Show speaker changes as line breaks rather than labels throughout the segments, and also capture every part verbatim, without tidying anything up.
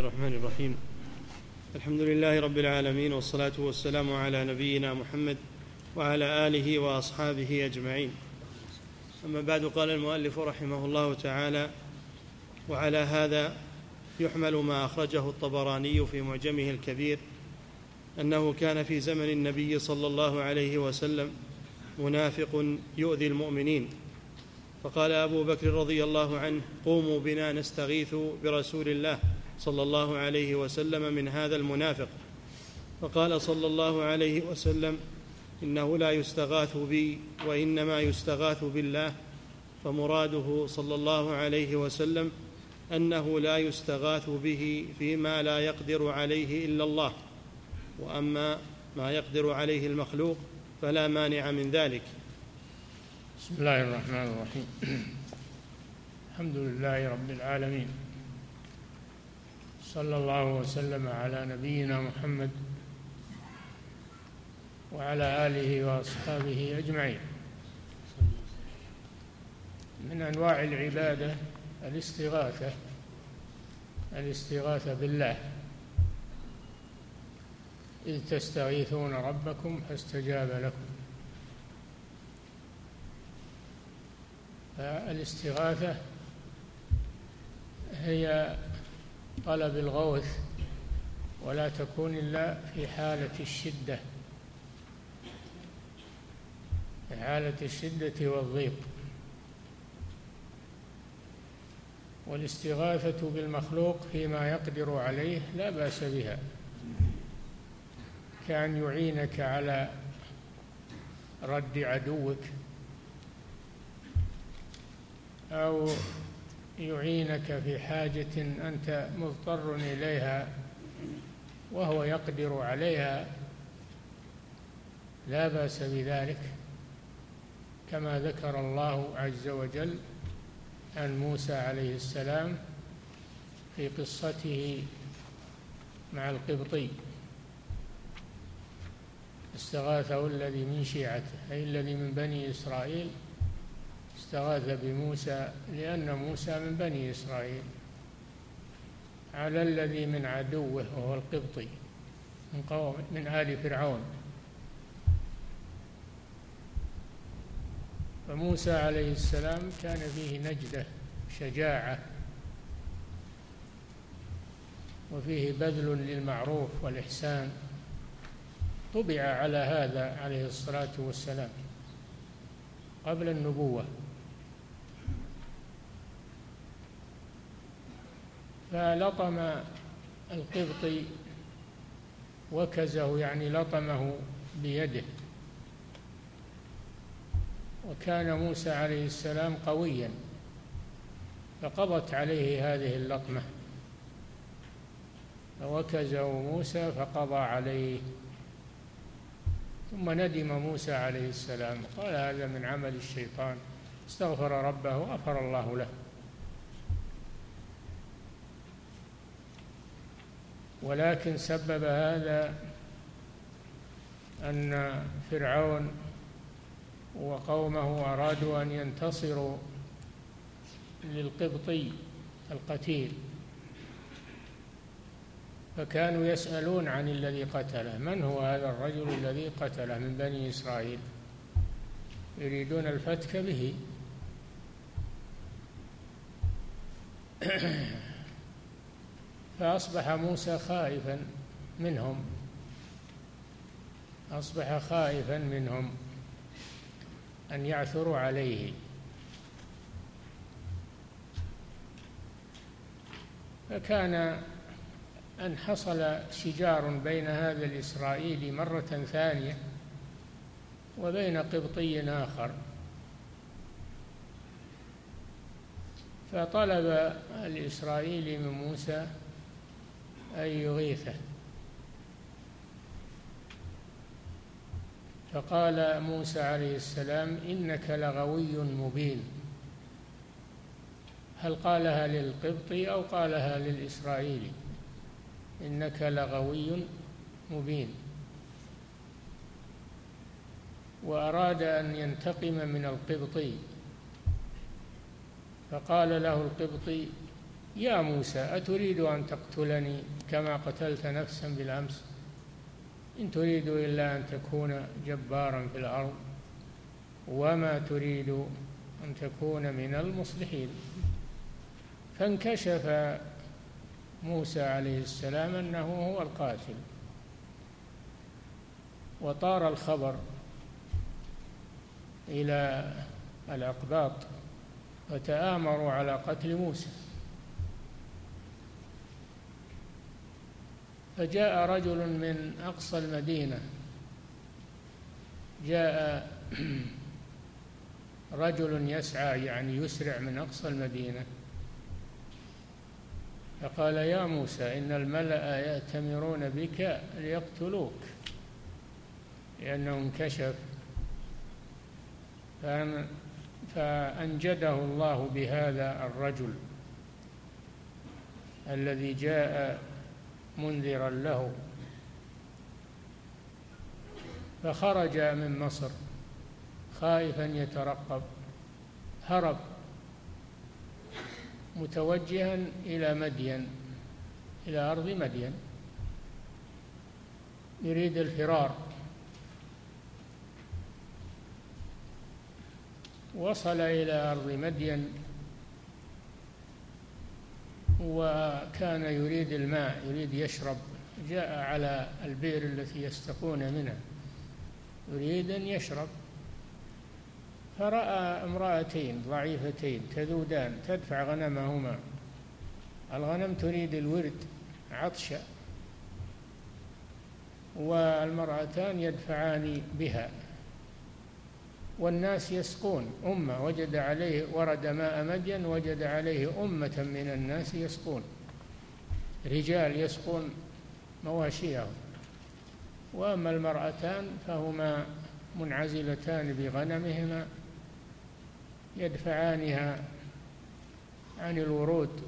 الرحمن الرحيم. الحمد لله رب العالمين، والصلاة والسلام على نبينا محمد وعلى آله وأصحابه أجمعين. أما بعد، قال المؤلف رحمه الله تعالى: وعلى هذا يحمل ما أخرجه الطبراني في معجمه الكبير أنه كان في زمن النبي صلى الله عليه وسلم منافق يؤذي المؤمنين، فقال أبو بكر رضي الله عنه: قوموا بنا نستغيث برسول الله صلى الله عليه وسلم من هذا المنافق. فقال صلى الله عليه وسلم: إنه لا يستغاث بي وإنما يستغاث بالله. فمراده صلى الله عليه وسلم أنه لا يستغاث به فيما لا يقدر عليه إلا الله، وأما ما يقدر عليه المخلوق فلا مانع من ذلك.
بسم الله الرحمن الرحيم. الحمد لله رب العالمين، صلى الله وسلم على نبينا محمد وعلى آله وأصحابه أجمعين. من أنواع العبادة الاستغاثة الاستغاثة بالله: إذ تستغيثون ربكم فاستجاب لكم. فالاستغاثة هي طلب الغوث، ولا تكون إلا في حالة الشدة في حالة الشدة والضيق. والاستغاثة بالمخلوق فيما يقدر عليه لا بأس بها، كأن يعينك على رد عدوك، أو يعينك في حاجة أنت مضطر إليها وهو يقدر عليها، لا بأس بذلك، كما ذكر الله عز وجل عن موسى عليه السلام في قصته مع القبطي: استغاثه الذي من شيعته، أي الذي من بني إسرائيل، استغاث بموسى لأن موسى من بني إسرائيل، على الذي من عدوه وهو القبطي من قوم من آل فرعون. فموسى عليه السلام كان فيه نجدة، شجاعة، وفيه بذل للمعروف والإحسان، طبع على هذا عليه الصلاة والسلام قبل النبوة. فلطم القبطي وكزه، يعني لطمه بيده، وكان موسى عليه السلام قويا فقضت عليه هذه اللطمة، فوكزه موسى فقضى عليه. ثم ندم موسى عليه السلام، قال: هذا من عمل الشيطان، استغفر ربه وغفر الله له. ولكن سبب هذا أن فرعون وقومه أرادوا أن ينتصروا للقبطي القتيل، فكانوا يسألون عن الذي قتله: من هو هذا الرجل الذي قتله من بني إسرائيل؟ يريدون الفتك به. فأصبح موسى خائفا منهم أصبح خائفا منهم أن يعثروا عليه. فكان أن حصل شجار بين هذا الإسرائيلي مرة ثانية وبين قبطي آخر، فطلب الإسرائيلي من موسى أن يغيثه، فقال موسى عليه السلام: إنك لغوي مبين. هل قالها للقبطي أو قالها للإسرائيلي؟ إنك لغوي مبين. وأراد أن ينتقم من القبطي، فقال له القبطي: يا موسى أتريد أن تقتلني كما قتلت نفسا بالأمس؟ إن تريد إلا أن تكون جبارا في الأرض وما تريد أن تكون من المصلحين. فانكشف موسى عليه السلام أنه هو القاتل، وطار الخبر إلى الأقباط فتآمروا على قتل موسى. فجاء رجل من أقصى المدينة، جاء رجل يسعى يعني يسرع من أقصى المدينة، فقال يا موسى إن الملأ يأتمرون بك ليقتلوك، لأنه انكشف. فأنجده الله بهذا الرجل الذي جاء منذرا له، فخرج من مصر خائفا يترقب، هرب متوجها إلى مدين، إلى أرض مدين، يريد الفرار. وصل إلى أرض مدين وكان يريد الماء، يريد يشرب، جاء على البئر التي يستقون منها يريد أن يشرب، فرأى امرأتين ضعيفتين تذودان تدفع غنمهما، الغنم تريد الورد عطشا والمرأتان يدفعان بها، والناس يسقون. أمة وجد عليه ورد ماء مدين وجد عليه أمة من الناس يسقون، رجال يسقون مواشيهم، وأما المرأتان فهما منعزلتان بغنمهما يدفعانها عن الورود.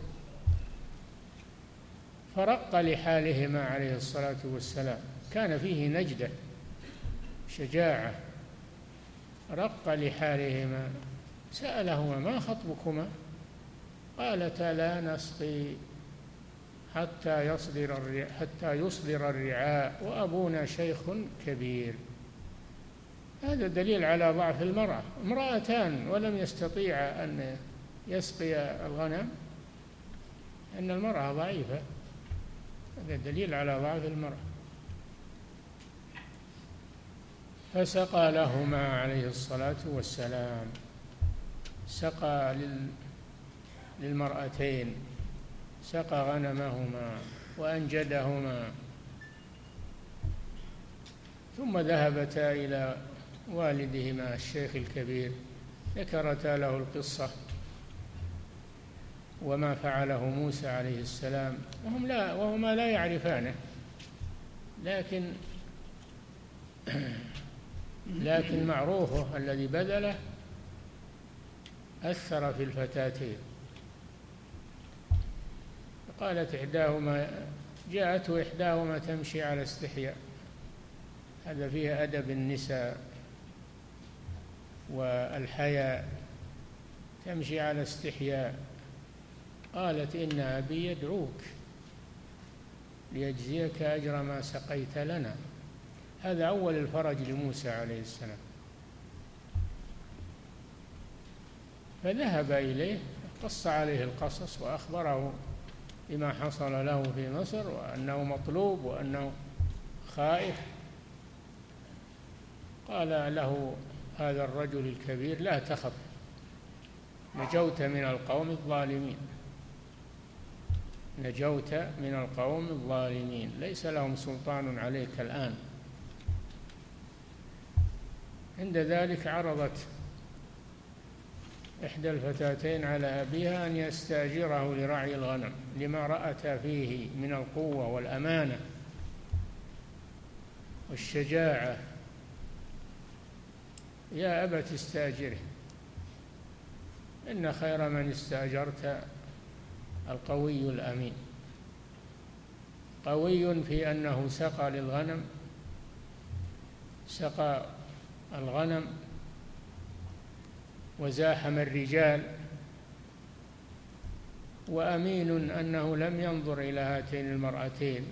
فرق لحالهما عليه الصلاة والسلام، كان فيه نجدة شجاعة، رق لحالهما، سألهما ما خطبكما؟ قالتا لا نسقي حتى يصدر حتى يصدر الرعاء وأبونا شيخ كبير. هذا دليل على ضعف المرأة، امرأتان ولم يستطيع أن يسقي الغنم، أن المرأة ضعيفة، هذا دليل على ضعف المرأة. فسقى لهما عليه الصلاة والسلام، سقى للمرأتين، سقى غنمهما وأنجدهما، ثم ذهبتا إلى والدهما الشيخ الكبير، ذكرتا له القصة وما فعله موسى عليه السلام، وهم لا وهما لا يعرفانه، لكن لكن معروفه الذي بذله أثر في الفتاتين. قالت إحداهما، جاءته إحداهما تمشي على استحياء، هذا فيه أدب النساء والحياء، تمشي على استحياء. قالت إن أبي يدعوك ليجزيك أجر ما سقيت لنا. هذا أول الفرج لموسى عليه السلام. فذهب إليه، قص عليه القصص وأخبره بما حصل له في مصر، وأنه مطلوب وأنه خائف. قال له هذا الرجل الكبير لا تخف، نجوت من القوم الظالمين، نجوت من القوم الظالمين، ليس لهم سلطان عليك الآن. عند ذلك عرضت إحدى الفتاتين على أبيها أن يستأجره لرعي الغنم لما رأت فيه من القوة والأمانة والشجاعة. يا أبت استأجره، إن خير من استأجرت القوي الأمين. قوي في أنه سقى للغنم، سقى الغنم وزاحم الرجال وأمين أنه لم ينظر إلى هاتين المرأتين،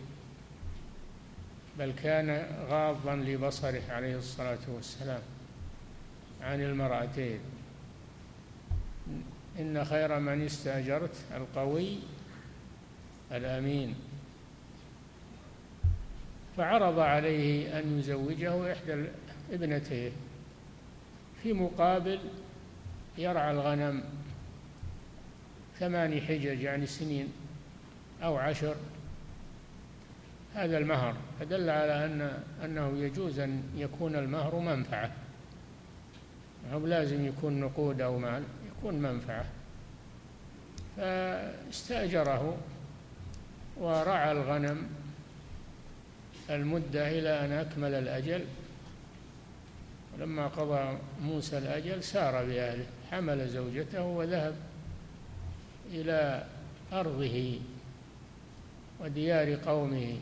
بل كان غاضا لبصره عليه الصلاة والسلام عن المرأتين. إن خير من استأجرت القوي الأمين. فعرض عليه أن يزوجه إحدى ابنتيه في مقابل يرعى الغنم ثماني حجج، يعني سنين أو عشر، هذا المهر. فدل على أن أنه يجوز أن يكون المهر منفعة، هو لازم يكون نقود أو مال، يكون منفعة. فاستأجره ورعى الغنم المدة إلى أن أكمل الأجل. ولما قضى موسى الأجل سار بأهله، حمل زوجته وذهب إلى أرضه وديار قومه.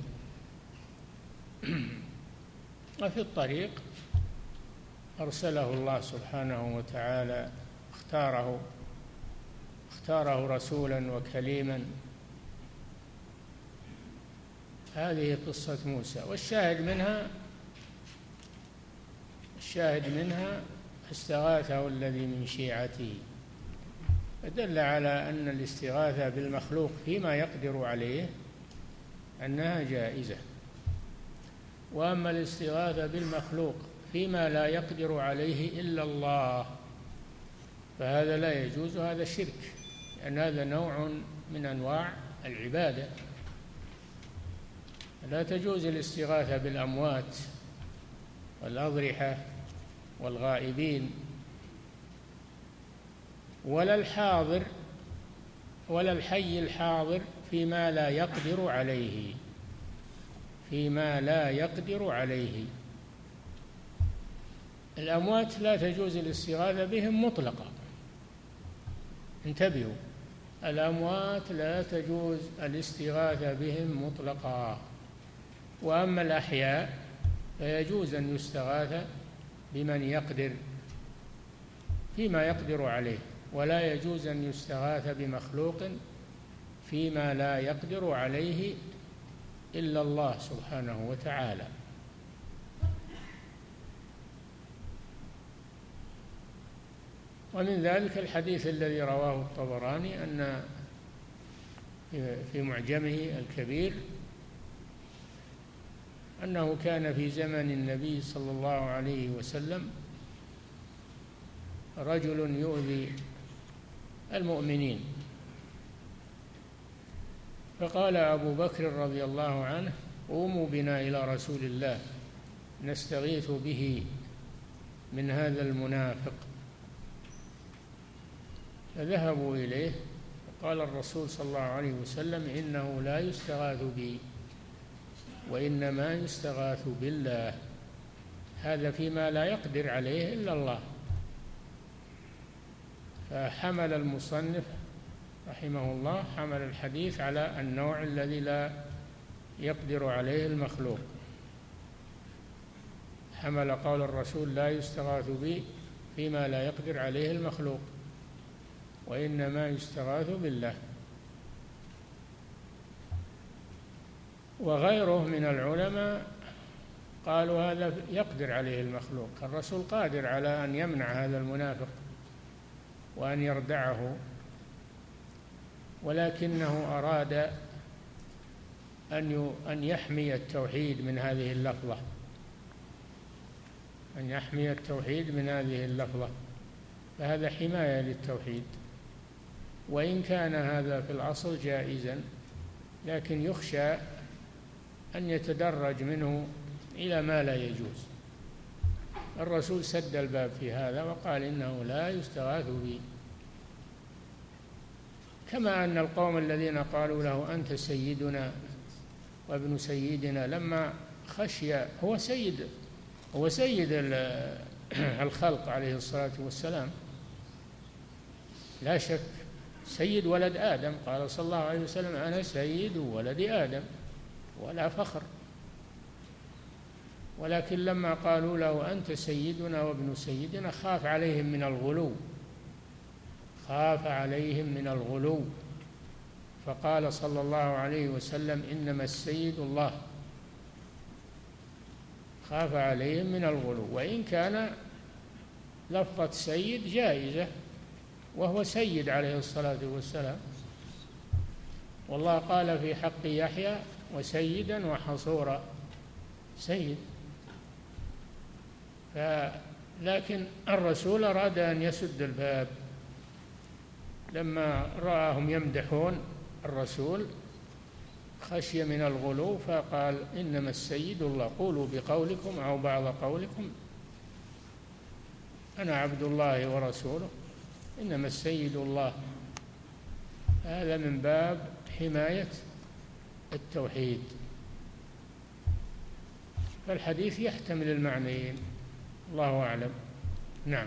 وفي الطريق أرسله الله سبحانه وتعالى، اختاره اختاره رسولا وكليما. هذه قصة موسى. والشاهد منها الشاهد منها استغاثه الذي من شيعته، فدل على أن الاستغاثة بالمخلوق فيما يقدر عليه أنها جائزة. وأما الاستغاثة بالمخلوق فيما لا يقدر عليه إلا الله فهذا لا يجوز، هذا شرك، لأن هذا نوع من أنواع العبادة. لا تجوز الاستغاثة بالأموات والأضرحة والغائبين، ولا الحاضر ولا الحي الحاضر فيما لا يقدر عليه فيما لا يقدر عليه. الأموات لا تجوز الاستغاثة بهم مطلقا، انتبهوا، الأموات لا تجوز الاستغاثة بهم مطلقا. وأما الأحياء فيجوز أن يستغاث بمن يقدر فيما يقدر عليه، ولا يجوز أن يستغاث بمخلوق فيما لا يقدر عليه إلا الله سبحانه وتعالى. ومن ذلك الحديث الذي رواه الطبراني أن في معجمه الكبير أنه كان في زمن النبي صلى الله عليه وسلم رجل يؤذي المؤمنين، فقال أبو بكر رضي الله عنه: قوموا بنا إلى رسول الله نستغيث به من هذا المنافق. فذهبوا إليه، فقال الرسول صلى الله عليه وسلم: إنه لا يستغاث بي وإنما يستغاث بالله، هذا فيما لا يقدر عليه إلا الله. فحمل المصنف رحمه الله حمل الحديث على النوع الذي لا يقدر عليه المخلوق، حمل قول الرسول: لا يستغاث بي فيما لا يقدر عليه المخلوق وإنما يستغاث بالله. وغيره من العلماء قالوا هذا يقدر عليه المخلوق، الرسول قادر على أن يمنع هذا المنافق وأن يردعه، ولكنه أراد أن أن يحمي التوحيد من هذه اللفظة أن يحمي التوحيد من هذه اللفظة فهذا حماية للتوحيد. وإن كان هذا في الأصل جائزا، لكن يخشى أن يتدرج منه إلى ما لا يجوز. الرسول سد الباب في هذا وقال: إنه لا يستغاث بي. كما أن القوم الذين قالوا له: أنت سيدنا وابن سيدنا، لما خشي هو سيد هو سيد الخلق عليه الصلاة والسلام، لا شك، سيد ولد آدم، قال صلى الله عليه وسلم: أنا سيد ولد آدم ولا فخر. ولكن لما قالوا له: أنت سيدنا وابن سيدنا، خاف عليهم من الغلو خاف عليهم من الغلو فقال صلى الله عليه وسلم: إنما السيد الله. خاف عليهم من الغلو، وإن كان لفظة سيد جائزة، وهو سيد عليه الصلاة والسلام، والله قال في حق يحيى: وسيدا وحصورا. سيد. لكن الرسول أراد أن يسد الباب لما رآهم يمدحون الرسول، خشي من الغلو، فقال: إنما السيد الله، قولوا بقولكم أو بعض قولكم أنا عبد الله ورسوله، إنما السيد الله. هذا من باب حماية التوحيد. فالحديث يحتمل المعنيين، الله أعلم. نعم.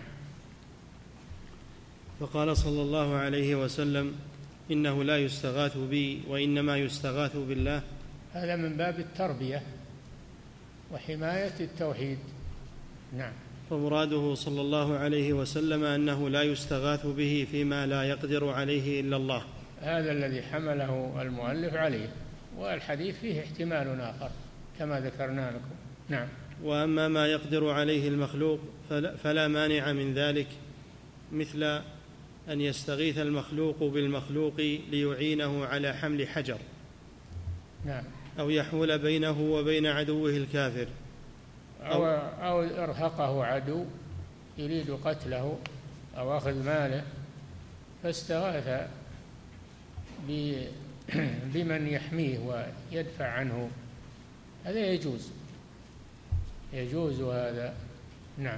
فقال صلى الله عليه وسلم: إنه لا يستغاث بي وإنما يستغاث بالله.
هذا من باب التربية وحماية التوحيد. نعم.
فمراده صلى الله عليه وسلم أنه لا يستغاث به فيما لا يقدر عليه إلا الله.
هذا الذي حمله المؤلف عليه، والحديث فيه احتمال آخر كما ذكرنا لكم. نعم.
وأما ما يقدر عليه المخلوق فلا مانع من ذلك، مثل أن يستغيث المخلوق بالمخلوق ليعينه على حمل حجر،
نعم،
أو يحول بينه وبين عدوه الكافر،
أو, أو أرهقه عدو يريد قتله أو أخذ ماله فاستغاث بمن يحميه ويدفع عنه، هذا يجوز يجوز هذا. نعم.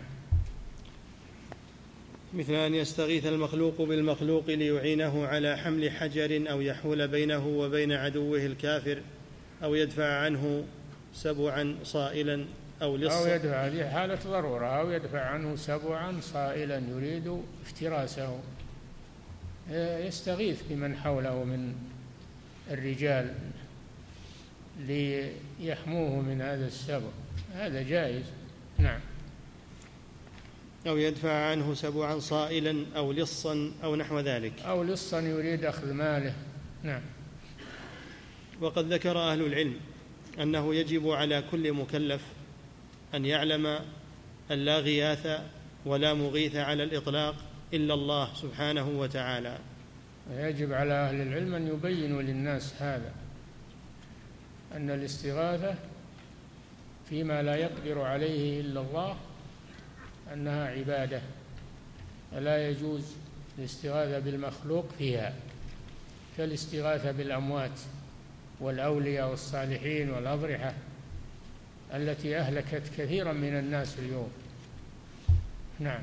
مثل أن يستغيث المخلوق بالمخلوق ليعينه على حمل حجر، أو يحول بينه وبين عدوه الكافر، أو يدفع عنه سبعا صائلا أو لصا،
أو يدفع، هذه حالة ضرورة، أو يدفع عنه سبعا صائلا يريد افتراسه، يستغيث بمن حوله من الرجال ليحموه من هذا السبع، هذا جائز. نعم.
أو يدفع عنه سبعا صائلا أو لصا أو نحو ذلك،
أو لصا يريد أخذ ماله. نعم.
وقد ذكر أهل العلم أنه يجب على كل مكلف أن يعلم أن لا غياث ولا مغيث على الإطلاق إلا الله سبحانه وتعالى.
يجب على أهل العلم أن يبينوا للناس هذا، أن الاستغاثة فيما لا يقدر عليه إلا الله أنها عبادة، ولا يجوز الاستغاثة بالمخلوق فيها، كالاستغاثة بالأموات والأولياء والصالحين والأضرحة التي أهلكت كثيرا من الناس اليوم. نعم.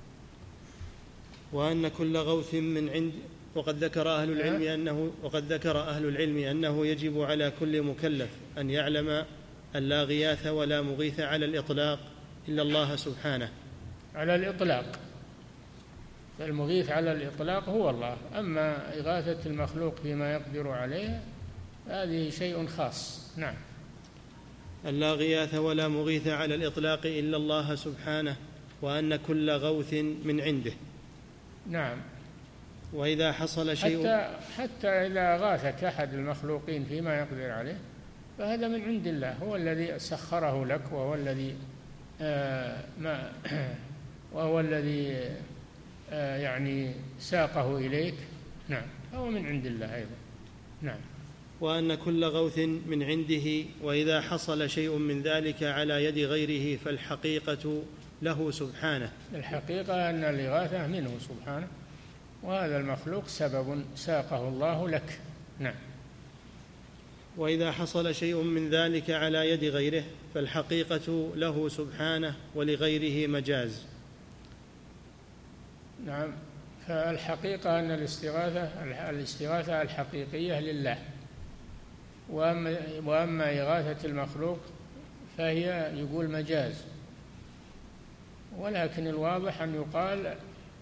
وأن كل غوث من عند وقد ذكر أهل العلم أنه وقد ذكر أهل العلم أنه يجب على كل مكلف أن يعلم أن لا غياث ولا مغيث على الإطلاق إلا الله سبحانه.
على الإطلاق، المغيث على الإطلاق هو الله، أما إغاثة المخلوق فيما يقدر عليه هذه شيء خاص. نعم.
أن لا غياث ولا مغيث على الإطلاق إلا الله سبحانه، وأن كل غوث من عنده.
نعم.
وإذا حصل شيء
حتى, حتى إذا غاثك أحد المخلوقين فيما يقدر عليه فهذا من عند الله، هو الذي سخره لك، وهو الذي آه ما وهو الذي آه يعني ساقه إليك. نعم. هو من عند الله أيضا. نعم.
وأن كل غوث من عنده، وإذا حصل شيء من ذلك على يد غيره فالحقيقة له سبحانه.
الحقيقة أن الإغاثة منه سبحانه، وهذا المخلوق سبب ساقه الله لك. نعم.
وإذا حصل شيء من ذلك على يد غيره فالحقيقة له سبحانه، ولغيره مجاز.
نعم. فالحقيقة أن الاستغاثة الاستغاثة الحقيقية لله، وأما, وأما إغاثة المخلوق فهي يقول مجاز، ولكن الواضح أن يقال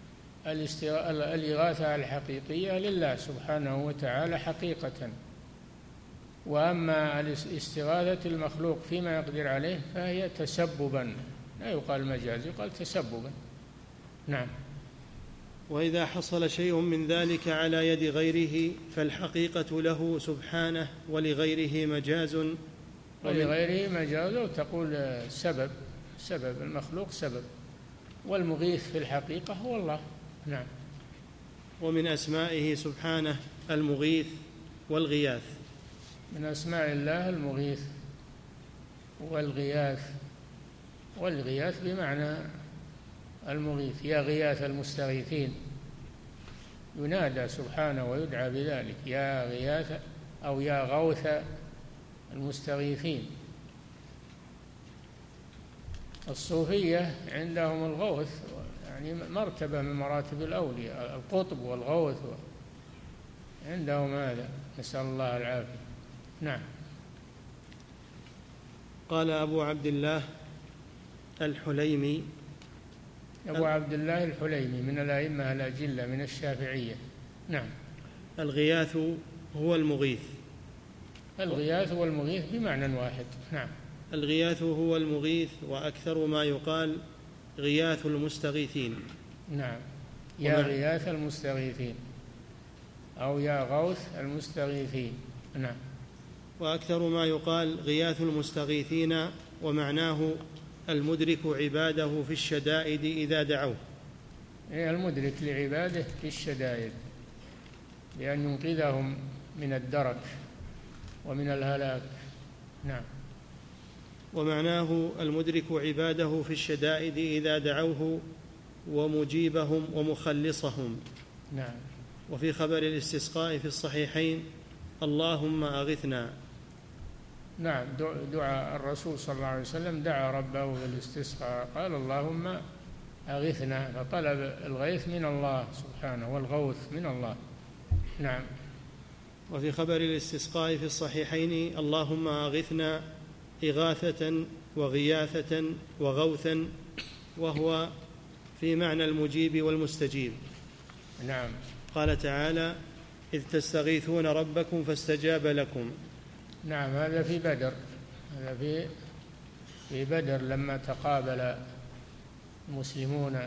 الإغاثة الحقيقية لله سبحانه وتعالى حقيقة، وأما استغاثة المخلوق فيما يقدر عليه فهي تسببا، لا يقال مجاز، يقال تسببا. نعم.
وإذا حصل شيء من ذلك على يد غيره فالحقيقة له سبحانه ولغيره مجاز.
ولغيره مجاز تقول سبب سبب المخلوق سبب، والمغيث في الحقيقة هو الله. نعم.
ومن أسمائه سبحانه المغيث والغياث.
من أسماء الله المغيث والغياث، والغياث بمعنى المغيث، يا غياث المستغيثين، ينادى سبحانه ويدعى بذلك، يا غياث أو يا غوث المستغيثين. الصوفية عندهم الغوث يعني مرتبة من مراتب الأولياء، القطب والغوث عندهم هذا، نسأل الله العافية. نعم.
قال أبو عبد الله الحليمي.
أبو عبد الله الحليمي من الأئمة الأجلة من الشافعية. نعم.
الغياث هو المغيث.
الغياث والمغيث بمعنى واحد. نعم.
الغياث هو المغيث، وأكثر ما يقال غياث المستغيثين.
نعم. يا غياث المستغيثين أو يا غوث المستغيثين. نعم.
وأكثر ما يقال غياث المستغيثين، ومعناه المدرك عباده في الشدائد إذا دعوه.
المدرك لعباده في الشدائد بأن ينقذهم من الدرك ومن الهلاك. نعم.
ومعناه المدرك عباده في الشدائد إذا دعوه ومجيبهم ومخلصهم.
نعم.
وفي خبر الاستسقاء في الصحيحين اللهم أغثنا.
نعم. دعاء الرسول صلى الله عليه وسلم دعا ربه في الاستسقاء قال اللهم أغثنا، فطلب الغيث من الله سبحانه والغوث من الله. نعم.
وفي خبر الاستسقاء في الصحيحين اللهم أغثنا إغاثة وغياثة وغوثا، وهو في معنى المجيب والمستجيب.
نعم.
قال تعالى إذ تستغيثون ربكم فاستجاب لكم.
نعم. هذا في بدر، هذا في في بدر لما تقابل المسلمون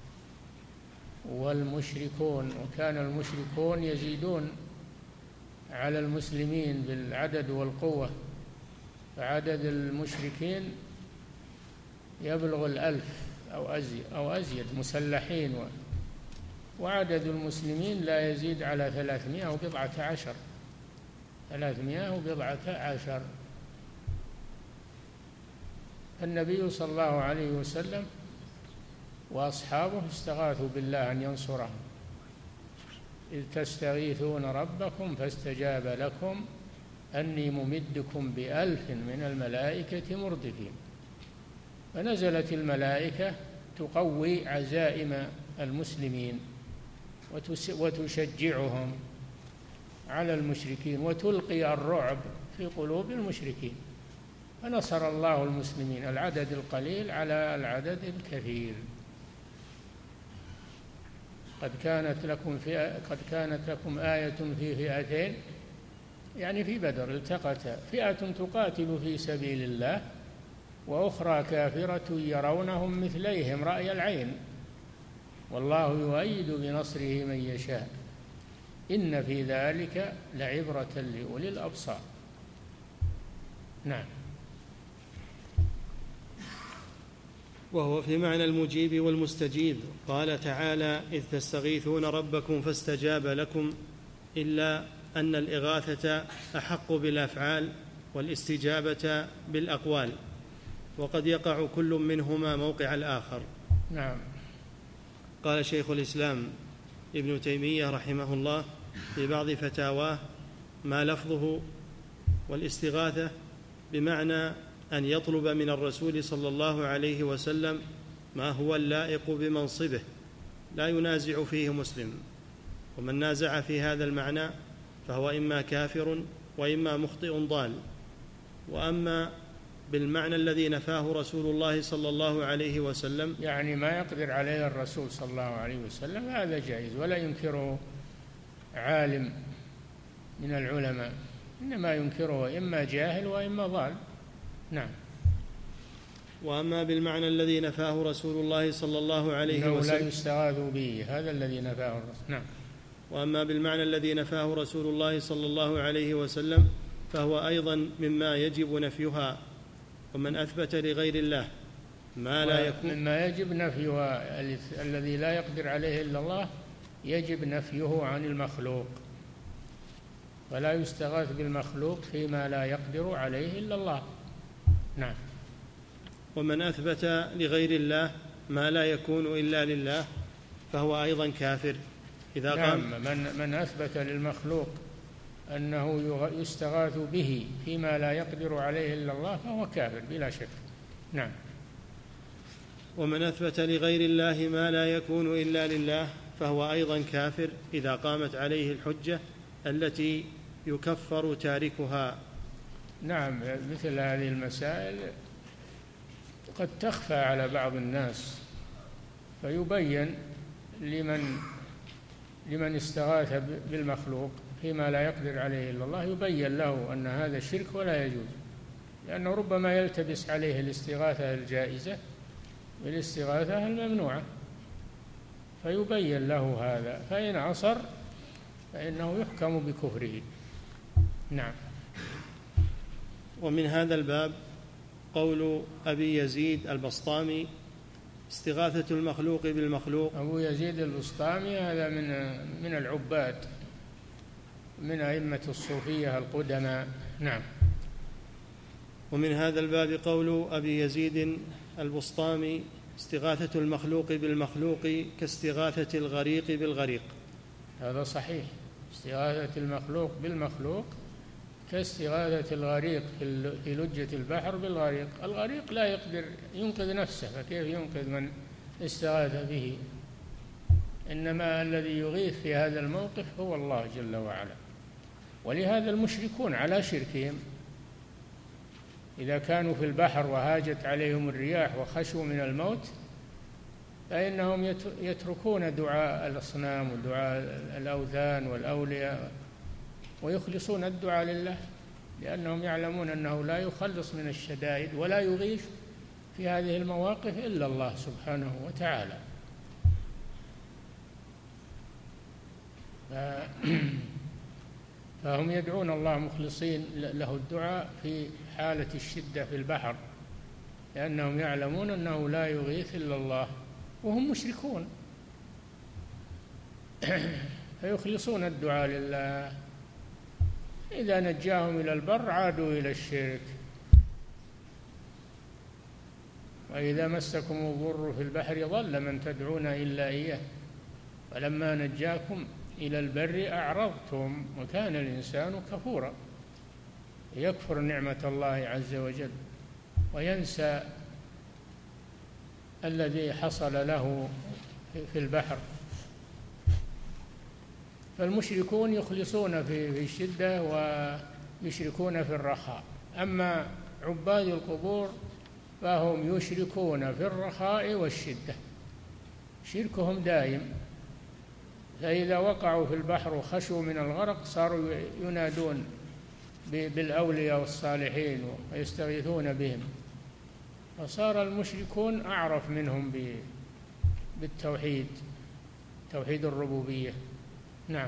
والمشركون، وكان المشركون يزيدون على المسلمين بالعدد والقوة، فعدد المشركين يبلغ الألف أو أزيد أو أزيد مسلحين، وعدد المسلمين لا يزيد على ثلاثمائة وبضعة عشر ثلاثمائة وبضعة عشر. النبي صلى الله عليه وسلم وأصحابه استغاثوا بالله أن ينصرهم، إذ تستغيثون ربكم فاستجاب لكم أني ممدكم بألف من الملائكة مردفين. فنزلت الملائكة تقوي عزائم المسلمين وتشجعهم على المشركين وتلقي الرعب في قلوب المشركين، فنصر الله المسلمين، العدد القليل على العدد الكثير. قد كانت لكم فئة قد كانت لكم آية في فئتين، يعني في بدر التقتا، فئة تقاتل في سبيل الله وأخرى كافرة يرونهم مثليهم رأي العين والله يؤيد بنصره من يشاء إن في ذلك لعبرة لأولي الأبصار. نعم.
وهو في معنى المجيب والمستجيب. قال تعالى إذ تستغيثون ربكم فاستجاب لكم، إلا أن الإغاثة أحق بالأفعال والاستجابة بالأقوال، وقد يقع كل منهما موقع الآخر.
نعم.
قال شيخ الإسلام ابن تيمية رحمه الله في بعض فتاواه ما لفظه والاستغاثة بمعنى أن يطلب من الرسول صلى الله عليه وسلم ما هو اللائق بمنصبه لا ينازع فيه مسلم، ومن نازع في هذا المعنى فهو إما كافر وإما مخطئ ضال. وأما بالمعنى الذي نفاه رسول الله صلى الله عليه وسلم،
يعني ما يقدر عليه الرسول صلى الله عليه وسلم، هذا جائز ولا ينكره عالم من العلماء، إنما ينكره إما جاهل وإما ضال. نعم.
وأما بالمعنى الذي نفاه رسول الله صلى الله عليه
إنه
وسلم
لا يستغاث به، هذا الذي نفاه الرسول. نعم.
وأما بالمعنى الذي نفاه رسول الله صلى الله عليه وسلم فهو أيضا مما يجب نفيها. ومن أثبت لغير الله ما لا يكون
مما يجب نفيها الذي لا يقدر عليه إلا الله يجب نفيه عن المخلوق، ولا يستغاث بالمخلوق فيما لا يقدر عليه إلا الله. نعم.
ومن أثبت لغير الله ما لا يكون إلا لله فهو أيضا كافر إذا
نعم.
قام
من, من أثبت للمخلوق أنه يستغاث به فيما لا يقدر عليه إلا الله فهو كافر بلا شك. نعم.
ومن أثبت لغير الله ما لا يكون إلا لله فهو أيضا كافر إذا قامت عليه الحجة التي يكفر تاركها.
نعم. مثل هذه المسائل قد تخفى على بعض الناس، فيبين لمن لمن استغاث بالمخلوق فيما لا يقدر عليه إلا الله، يبين له أن هذا شرك ولا يجوز، لأنه ربما يلتبس عليه الاستغاثة الجائزة بالاستغاثة الممنوعة، فيبين له هذا، فإن عصر فإنه يحكم بكفره. نعم.
ومن هذا الباب قول أبي يزيد البسطامي استغاثة المخلوق بالمخلوق.
أبو يزيد البسطامي هذا من من العباد من أئمة الصوفية القدماء. نعم.
ومن هذا الباب قول أبي يزيد البسطامي استغاثة المخلوق بالمخلوق كاستغاثة الغريق بالغريق.
هذا صحيح، استغاثة المخلوق بالمخلوق كاستغاثة الغريق في لجة البحر بالغريق. الغريق لا يقدر ينقذ نفسه، فكيف ينقذ من استغاث به؟ إنما الذي يغيث في هذا الموقف هو الله جل وعلا. ولهذا المشركون على شركهم إذا كانوا في البحر وهاجت عليهم الرياح وخشوا من الموت فإنهم يتركون دعاء الأصنام ودعاء الأوثان والأولياء ويخلصون الدعاء لله، لأنهم يعلمون أنه لا يخلص من الشدائد ولا يغيث في هذه المواقف إلا الله سبحانه وتعالى. فهم يدعون الله مخلصين له الدعاء في حالة الشدة في البحر، لأنهم يعلمون أنه لا يغيث إلا الله وهم مشركون، فيخلصون الدعاء لله. إذا نجاهم إلى البر عادوا إلى الشرك. وإذا مسكم الضر في البحر ضل من تدعون إلا إياه فلما نجاكم إلى البر أعرضتم وكان الإنسان كفورا، يكفر نعمة الله عز وجل وينسى الذي حصل له في البحر. فالمشركون يخلصون في الشدة ويشركون في الرخاء، أما عباد القبور فهم يشركون في الرخاء والشدة، شركهم دائم. فإذا وقعوا في البحر وخشوا من الغرق صاروا ينادون بالأولياء والصالحين ويستغيثون بهم، فصار المشركون أعرف منهم بالتوحيد، توحيد الربوبية. نعم.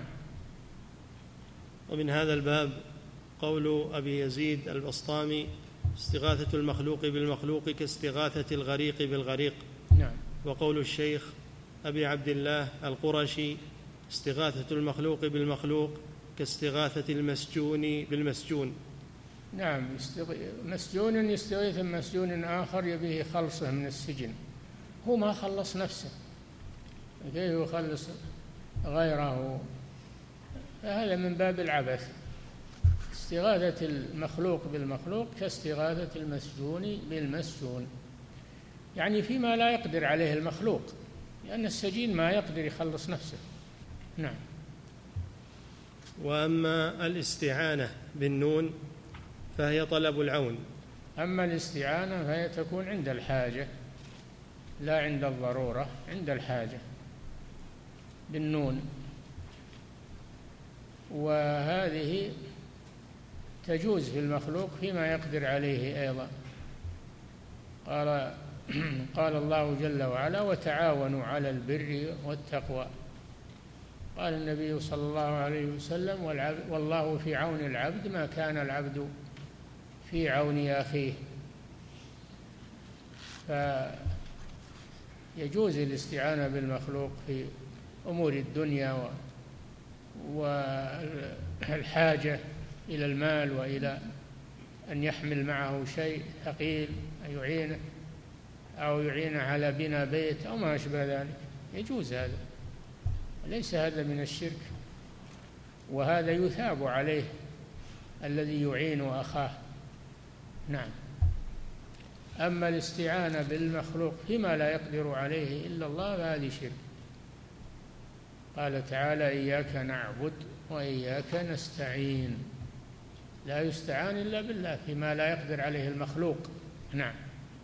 ومن هذا الباب قول أبي يزيد البسطامي استغاثة المخلوق بالمخلوق كاستغاثة الغريق بالغريق.
نعم.
وقول الشيخ أبي عبد الله القرشي استغاثة المخلوق بالمخلوق كاستغاثة المسجون بالمسجون.
نعم. مسجون يستغيث مسجون آخر يبيه خلصه من السجن، هو ما خلص نفسه، كيف يخلص غيره؟ فهذا من باب العبث. استغاثة المخلوق بالمخلوق كاستغاثة المسجون بالمسجون، يعني فيما لا يقدر عليه المخلوق، لأن السجين ما يقدر يخلص نفسه. نعم.
وأما الاستعانة بالنون فهي طلب العون.
أما الاستعانة فهي تكون عند الحاجة لا عند الضرورة، عند الحاجة بالنون، وهذه تجوز في المخلوق فيما يقدر عليه أيضا. قال قال الله جل وعلا: وتعاونوا على البر والتقوى. قال النبي صلى الله عليه وسلم: والله في عون العبد ما كان العبد في عون أخيه. فيجوز الاستعانة بالمخلوق في أمور الدنيا والحاجة إلى المال وإلى أن يحمل معه شيء ثقيل يعينه أو يعين على بناء بيت أو ما أشبه ذلك، يجوز هذا، ليس هذا من الشرك، وهذا يثاب عليه الذي يعين أخاه. نعم. أما الاستعانة بالمخلوق فيما لا يقدر عليه إلا الله فهذه شرك. قال تعالى: إياك نعبد وإياك نستعين، لا يستعان إلا بالله فيما لا يقدر عليه المخلوق. نعم.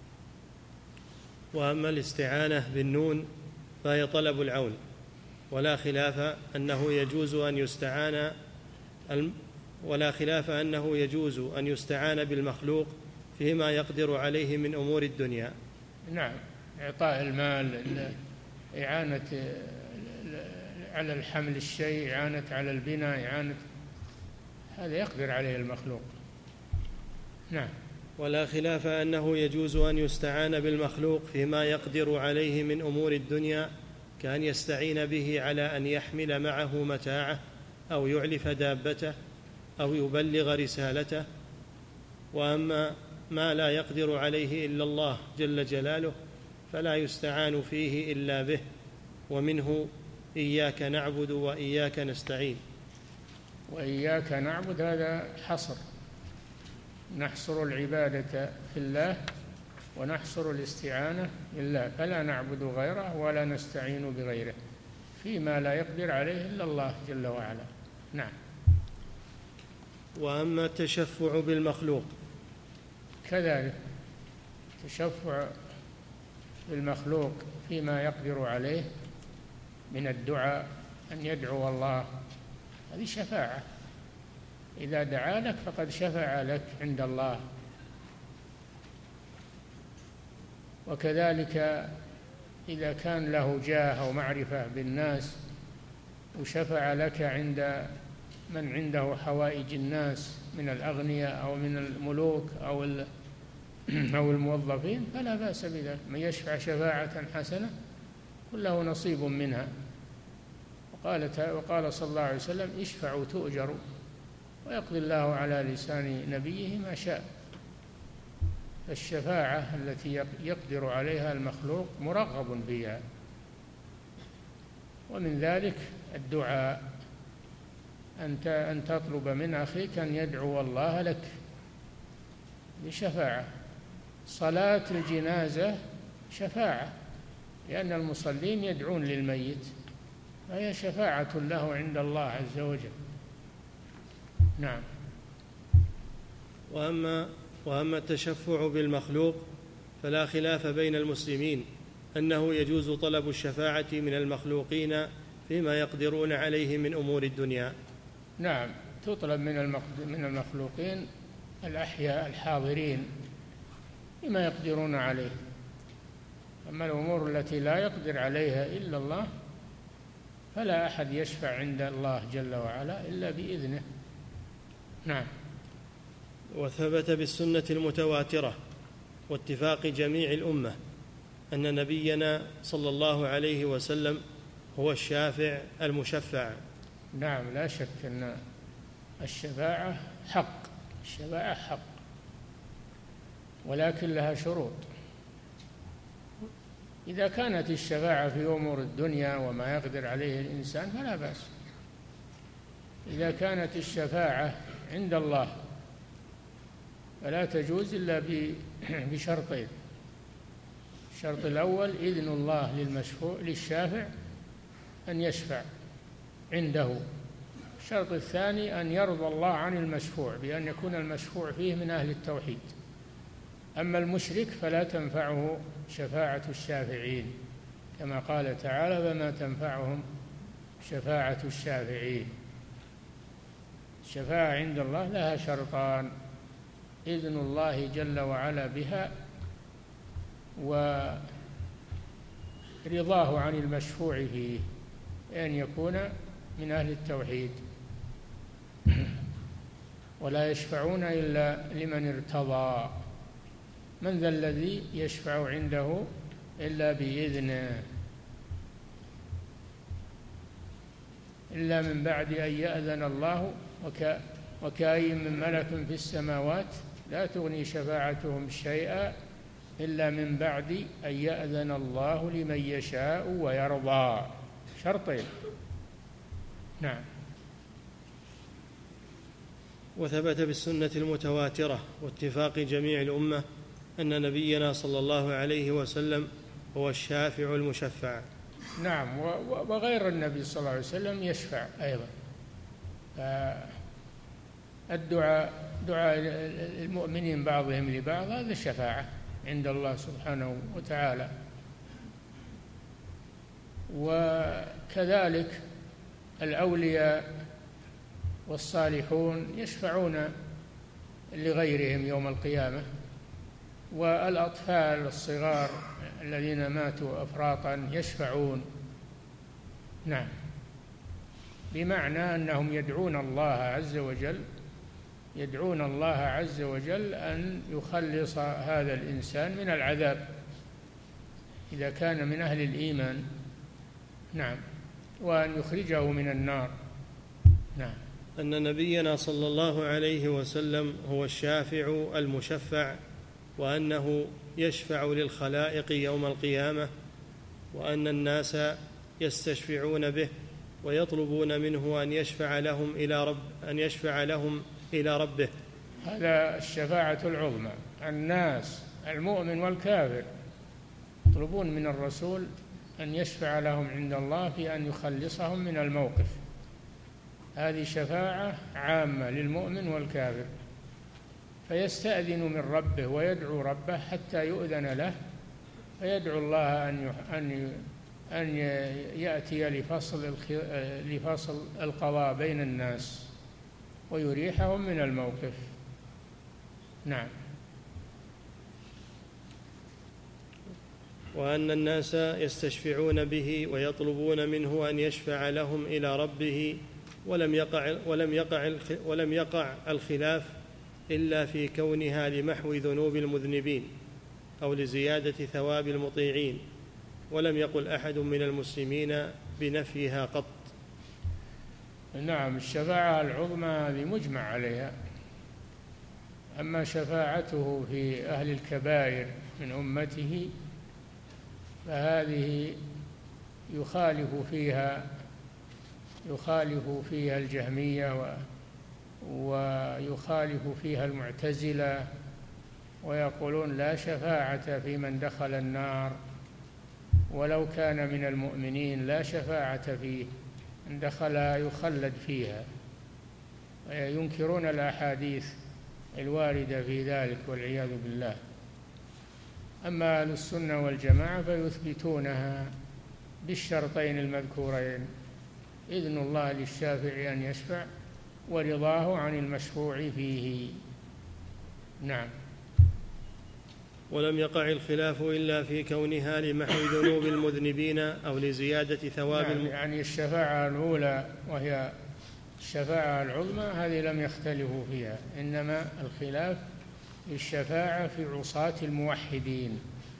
وأما الاستعانة بالنون فهي طلب العون، ولا خلاف أنه يجوز أن يستعان ولا خلاف أنه يجوز أن يستعان بالمخلوق فيما يقدر عليه من أمور الدنيا.
نعم، إعطاء المال، إعانة على الحمل الشيء، إعانة على البناء، إعانة، هذا يقدر عليه المخلوق. نعم.
ولا خلاف أنه يجوز أن يستعان بالمخلوق فيما يقدر عليه من أمور الدنيا، كأن يستعين به على أن يحمل معه متاعه أو يعلف دابته أو يبلغ رسالته. وأما ما لا يقدر عليه إلا الله جل جلاله فلا يستعان فيه إلا به، ومنه إياك نعبد وإياك نستعين.
وإياك نعبد هذا حصر، نحصر العبادة في الله ونحصر الاستعانة بالله، فلا نعبد غيره ولا نستعين بغيره فيما لا يقدر عليه إلا الله جل وعلا. نعم.
وأما التشفع بالمخلوق
كذلك، تشفع بالمخلوق فيما يقدر عليه من الدعاء، أن يدعو الله، هذه شفاعة، إذا دعا لك فقد شفع لك عند الله. وكذلك إذا كان له جاه أو معرفة بالناس وشفع لك عند من عنده حوائج الناس من الأغنياء أو من الملوك أو أو الموظفين فلا بأس بذلك. من يشفع شفاعة حسنة كل له نصيب منها. وقال وقال صلى الله عليه وسلم: اشفعوا تؤجروا، ويقضي الله على لسان نبيه ما شاء. فالشفاعة التي يقدر عليها المخلوق مرغب بها. ومن ذلك الدعاء، أنت أن تطلب من أخيك أن يدعو الله لك بشفاعة. صلاة الجنازة شفاعة، لأن المصلين يدعون للميت، فهي شفاعة له عند الله عز وجل. نعم.
وأما وأما التشفع بالمخلوق فلا خلاف بين المسلمين أنه يجوز طلب الشفاعة من المخلوقين فيما يقدرون عليه من أمور الدنيا.
نعم، تطلب من المخلوقين الأحياء الحاضرين فيما يقدرون عليه. أما الأمور التي لا يقدر عليها إلا الله فلا أحد يشفع عند الله جل وعلا إلا بإذنه. نعم.
وثبت بالسنة المتواترة واتفاق جميع الأمة أن نبينا صلى الله عليه وسلم هو الشافع المشفع.
نعم، لا شك أن الشفاعة حق، الشفاعة حق، ولكن لها شروط. إذا كانت الشفاعة في أمور الدنيا وما يقدر عليه الإنسان فلا بأس. إذا كانت الشفاعة عند الله فلا تجوز إلا بشرطين: الشرط الأول إذن الله للمشفوع للشافع أن يشفع عنده. الشرط الثاني أن يرضى الله عن المشفوع بأن يكون المشفوع فيه من أهل التوحيد. أما المشرك فلا تنفعه شفاعة الشافعين، كما قال تعالى: فما تنفعهم شفاعة الشافعين. الشفاعة عند الله لها شرطان: إذن الله جل وعلا بها، ورضاه عن المشفوع فيه، أن يكون من أهل التوحيد. ولا يشفعون إلا لمن ارتضى. من ذا الذي يشفع عنده إلا بإذنه، إلا من بعد أن يأذن الله. وك وكأي من ملك في السماوات لا تغني شفاعتهم شيئا إلا من بعد أن يأذن الله لمن يشاء ويرضى. شرطين. نعم.
وثبت بالسنة المتواترة واتفاق جميع الأمة أن نبينا صلى الله عليه وسلم هو الشافع المشفع.
نعم، وغير النبي صلى الله عليه وسلم يشفع أيضا. الدعاء دعاء المؤمنين بعضهم لبعض هذا الشفاعة عند الله سبحانه وتعالى. وكذلك الأولياء والصالحون يشفعون لغيرهم يوم القيامة، والأطفال الصغار الذين ماتوا أفراطا يشفعون. نعم، بمعنى أنهم يدعون الله عز وجل يدعون الله عز وجل أن يخلص هذا الإنسان من العذاب إذا كان من أهل الإيمان. نعم، وأن يخرجه من النار. نعم.
أن نبينا صلى الله عليه وسلم هو الشافع المشفع، وأنه يشفع للخلائق يوم القيامة، وأن الناس يستشفعون به ويطلبون منه أن يشفع لهم إلى رب أن يشفع لهم إلى ربه.
هذا الشفاعة العظمى. الناس المؤمن والكافر يطلبون من الرسول أن يشفع لهم عند الله في أن يخلصهم من الموقف. هذه شفاعة عامة للمؤمن والكافر، فيستأذن من ربه ويدعو ربه حتى يؤذن له، فيدعو الله أن أن أن يأتي لفصل لفصل القضاء بين الناس ويريحهم من الموقف. نعم.
وأن الناس يستشفعون به ويطلبون منه أن يشفع لهم إلى ربه، ولم يقع ولم يقع ولم يقع الخلاف إلا في كونها لمحو ذنوب المذنبين أو لزيادة ثواب المطيعين، ولم يقل أحد من المسلمين بنفيها قط.
نعم، الشفاعة العظمى هذه مجمع عليها. أما شفاعته في أهل الكبائر من أمته فهذه يخالف فيها يخالف فيها الجهمية ويخالف فيها المعتزلة، ويقولون لا شفاعة في من دخل النار ولو كان من المؤمنين، لا شفاعة فيه من دخل يخلد فيها، وينكرون الأحاديث الواردة في ذلك والعياذ بالله. أما أهل السنة والجماعة فيثبتونها بالشرطين المذكورين: إذن الله للشافع أن يشفع، ورضاه عن المشفوع فيه. نعم.
ولم يقع الخلاف إلا في كونها لمحو ذنوب المذنبين أو لزيادة ثواب
نعم، يعني الشفاعة الأولى وهي الشفاعة العظمى هذه لم يختلفوا فيها، إنما الخلاف الشفاعة في عصاة الموحدين،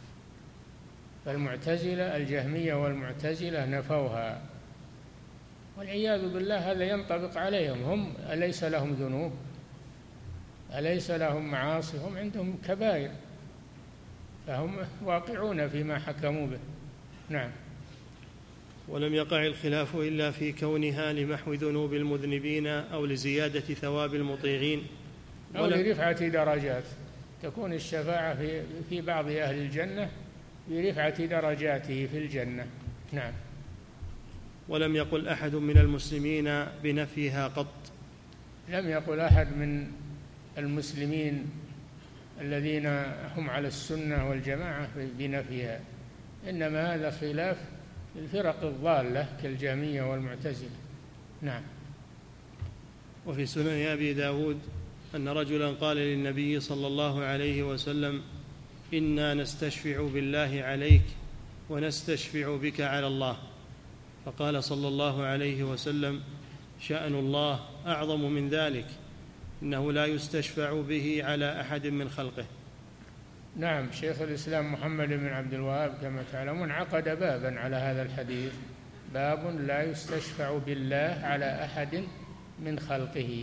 فالمعتزلة الجهمية والمعتزلة نفوها والعياذ بالله. هذا ينطبق عليهم، هم أليس لهم ذنوب؟ أليس لهم معاصي؟ هم عندهم كبائر، فهم واقعون فيما حكموا به. نعم.
ولم يقع الخلاف إلا في كونها لمحو ذنوب المذنبين أو لزيادة ثواب المطيعين
أو لرفعة درجات. تكون الشفاعة في في بعض أهل الجنة برفعة درجاته في الجنة. نعم.
ولم يقل أحد من المسلمين بنفيها قط.
لم يقل أحد من المسلمين الذين هم على السنة والجماعة بنفيها، إنما هذا خلاف الفرق الضالة كالجهمية والمعتزلة. نعم.
وفي سنن أبي داود أن رجلا قال للنبي صلى الله عليه وسلم: إنا نستشفع بالله عليك ونستشفع بك على الله. فقال صلى الله عليه وسلم: شأن الله أعظم من ذلك، إنه لا يستشفع به على أحد من خلقه.
نعم، شيخ الإسلام محمد بن عبد الوهاب كما تعلمون عقد بابا على هذا الحديث، باب لا يستشفع بالله على أحد من خلقه.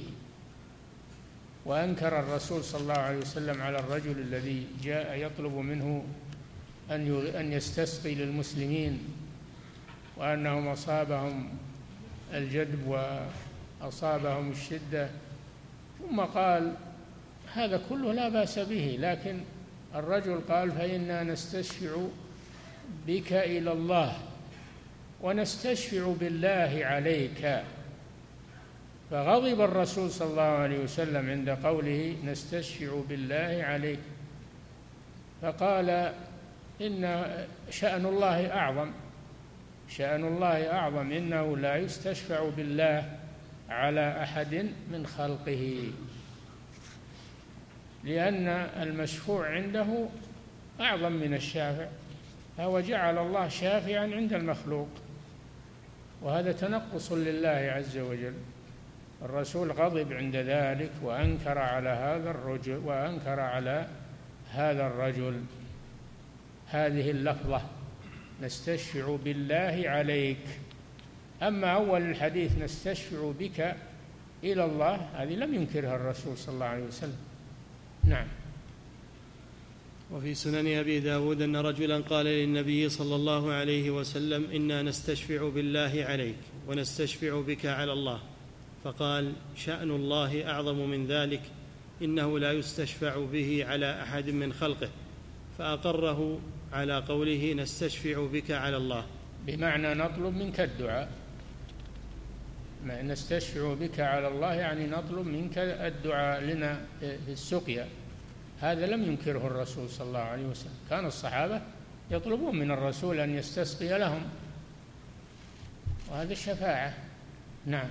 وأنكر الرسول صلى الله عليه وسلم على الرجل الذي جاء يطلب منه أن يستسقي للمسلمين، وأنهم أصابهم الجدب وأصابهم الشدة، ثم قال: هذا كله لا بأس به، لكن الرجل قال: فإنا نستشفع بك إلى الله ونستشفع بالله عليك. فغضب الرسول صلى الله عليه وسلم عند قوله نستشفع بالله عليك، فقال: إن شأن الله أعظم، شأن الله أعظم، إنه لا يستشفع بالله على أحد من خلقه، لأن المشفوع عنده أعظم من الشافع، فهو جعل الله شافعا عند المخلوق، وهذا تنقص لله عز وجل. الرسول غضب عند ذلك وأنكر على هذا الرجل وأنكر على هذا الرجل هذه اللفظة: نستشفع بالله عليك. أما أول الحديث نستشفع بك إلى الله، هذه لم ينكرها الرسول صلى الله عليه وسلم. نعم.
وفي سنن أبي داود أن رجلا قال للنبي صلى الله عليه وسلم: إنا نستشفع بالله عليك ونستشفع بك على الله. فقال: شأن الله أعظم من ذلك، إنه لا يستشفع به على أحد من خلقه. فأقره على قوله نستشفع بك على الله،
بمعنى نطلب منك الدعاء. ما نستشفع بك على الله يعني نطلب منك الدعاء لنا في السقيا. هذا لم ينكره الرسول صلى الله عليه وسلم، كان الصحابة يطلبون من الرسول أن يستسقي لهم، وهذا الشفاعة. نعم.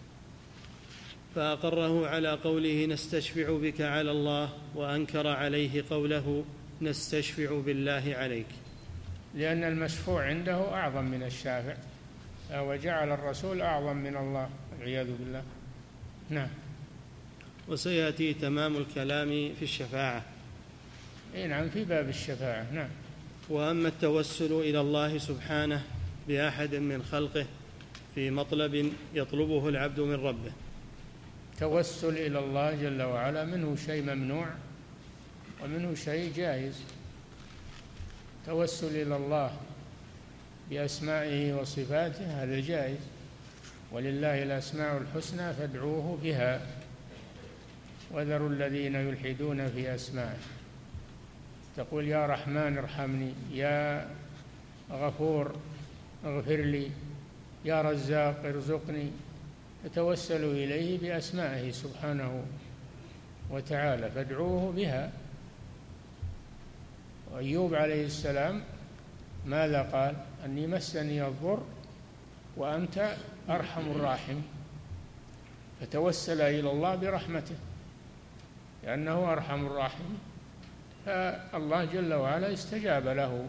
فأقره على قوله نستشفع بك على الله، وأنكر عليه قوله نستشفع بالله عليك،
لأن المشفوع عنده أعظم من الشافع، وجعل الرسول أعظم من الله والعياذ بالله. نعم.
وسيأتي تمام الكلام في الشفاعة.
إيه نعم، في باب الشفاعة. نعم.
وأما التوسل إلى الله سبحانه بأحد من خلقه في مطلب يطلبه العبد من ربه.
توسل إلى الله جل وعلا منه شيء ممنوع ومنه شيء جائز. توسل إلى الله بأسمائه وصفاته هذا جائز، ولله الأسماء الحسنى فادعوه بها وذروا الذين يلحدون في أسمائه. تقول يا رحمن ارحمني، يا غفور اغفر لي، يا رزاق ارزقني، فتوسلوا إليه بأسمائه سبحانه وتعالى فادعوه بها. وأيوب عليه السلام ماذا قال؟ أني مسني الضر وأنت أرحم الراحمين، فتوسل إلى الله برحمته لأنه أرحم الراحمين، فالله جل وعلا استجاب له.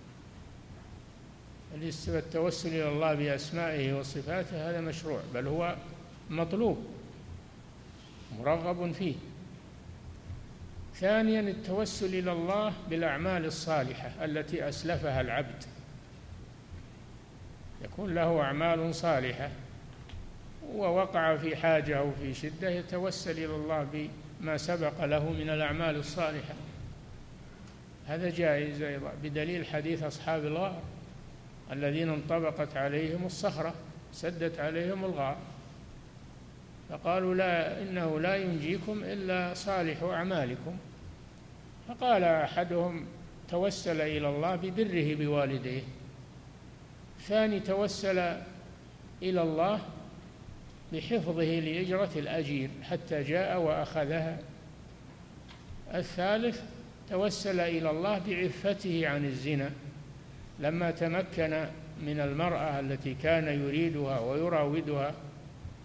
التوسل إلى الله بأسمائه وصفاته هذا مشروع، بل هو مطلوب مرغب فيه. ثانيا التوسل إلى الله بالأعمال الصالحة التي أسلفها العبد، يكون له أعمال صالحة ووقع في حاجة أو في شدة يتوسل إلى الله بما سبق له من الأعمال الصالحة، هذا جائز أيضا، بدليل حديث أصحاب الغار الذين انطبقت عليهم الصخرة سدت عليهم الغار، فقالوا لا إنه لا ينجيكم إلا صالح أعمالكم، فقال أحدهم توسل إلى الله ببره بوالديه، الثاني توسل إلى الله بحفظه لإجرة الأجير حتى جاء وأخذها، الثالث توسل إلى الله بعفته عن الزنا لما تمكن من المرأة التي كان يريدها ويراودها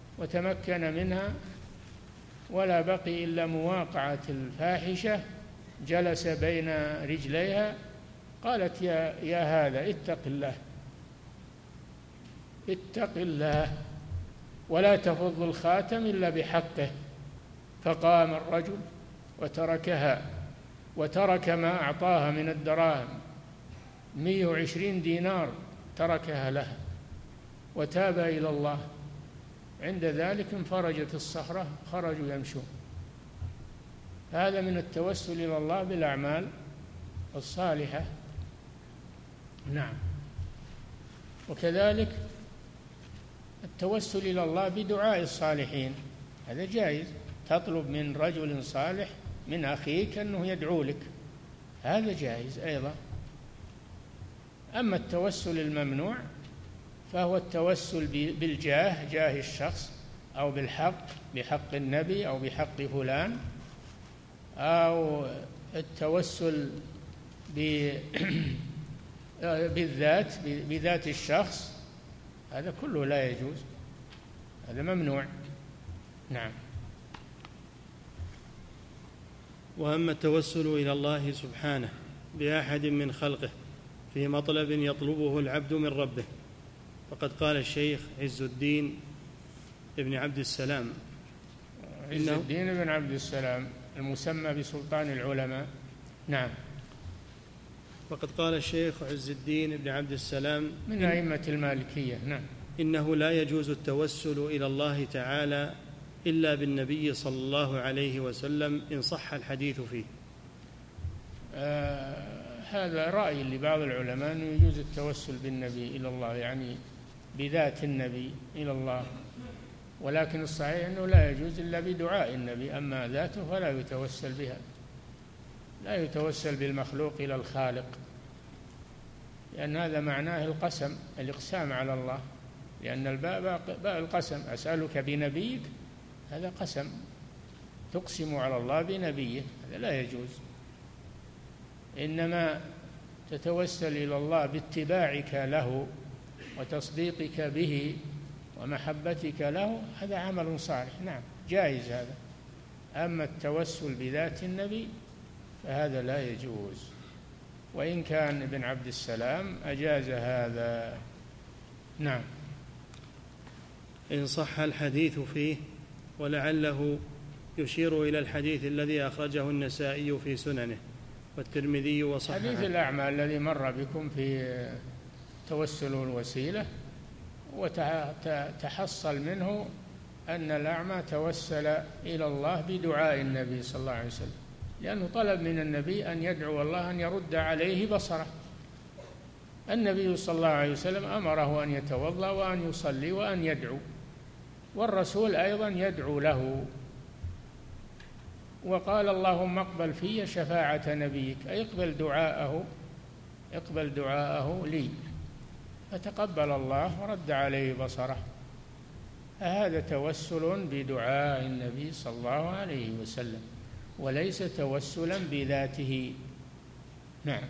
وتمكن منها ولا بقي إلا مواقعة الفاحشة جلس بين رجليها قالت يا, يا هذا اتق الله اتق الله ولا تفض الخاتم إلا بحقه. فقام الرجل وتركها وترك ما أعطاها من الدراهم مئة وعشرين دينار تركها لها وتاب إلى الله. عند ذلك انفرجت الصخرة خرجوا يمشون. هذا من التوسل إلى الله بالأعمال الصالحة. نعم. وكذلك التوسل إلى الله بدعاء الصالحين، هذا جائز، تطلب من رجل صالح من أخيك أنه يدعو لك، هذا جائز أيضا. أما التوسل الممنوع فهو التوسل بالجاه، جاه الشخص، أو بالحق، بحق النبي أو بحق فلان، أو التوسل بالذات، بذات الشخص، هذا كله لا يجوز، هذا ممنوع. نعم.
وأما التوسل إلى الله سبحانه بأحد من خلقه في مطلب يطلبه العبد من ربه، فقد قال الشيخ عز الدين ابن عبد السلام
عز الدين بن عبد السلام المسمى بسلطان العلماء. نعم.
وقد قال الشيخ عز الدين ابن عبد السلام
من أئمة المالكية. نعم.
إنه لا يجوز التوسل إلى الله تعالى إلا بالنبي صلى الله عليه وسلم إن صح الحديث فيه.
آه هذا رأي لبعض العلماء أنه يجوز التوسل بالنبي إلى الله، يعني بذات النبي إلى الله، ولكن الصحيح أنه لا يجوز إلا بدعاء النبي، أما ذاته فلا يتوسل بها، لا يتوسل بالمخلوق إلى الخالق، لأن هذا معناه القسم، الإقسام على الله، لأن الباء باء القسم، أسألك بنبيك، هذا قسم، تقسم على الله بنبيه، هذا لا يجوز. إنما تتوسل إلى الله باتباعك له وتصديقك به ومحبتك له، هذا عمل صالح، نعم جائز هذا. أما التوسل بذات النبي فهذا لا يجوز، وإن كان ابن عبد السلام أجاز هذا. نعم.
إن صح الحديث فيه، ولعله يشير إلى الحديث الذي أخرجه النسائي في سننه والترمذي وصححه،
حديث الأعمى الذي مر بكم في توسل الوسيلة، وتحصل منه أن الأعمى توسل إلى الله بدعاء النبي صلى الله عليه وسلم، لأنه طلب من النبي أن يدعو الله أن يرد عليه بصره. النبي صلى الله عليه وسلم أمره أن يتوضأ وأن يصلي وأن يدعو، والرسول أيضا يدعو له، وقال اللهم اقبل في شفاعة نبيك، أي اقبل دعاءه، اقبل دعاءه لي، فتقبل الله ورد عليه بصره. هذا توسل بدعاء النبي صلى الله عليه وسلم، وليس توسلا بذاته. نعم.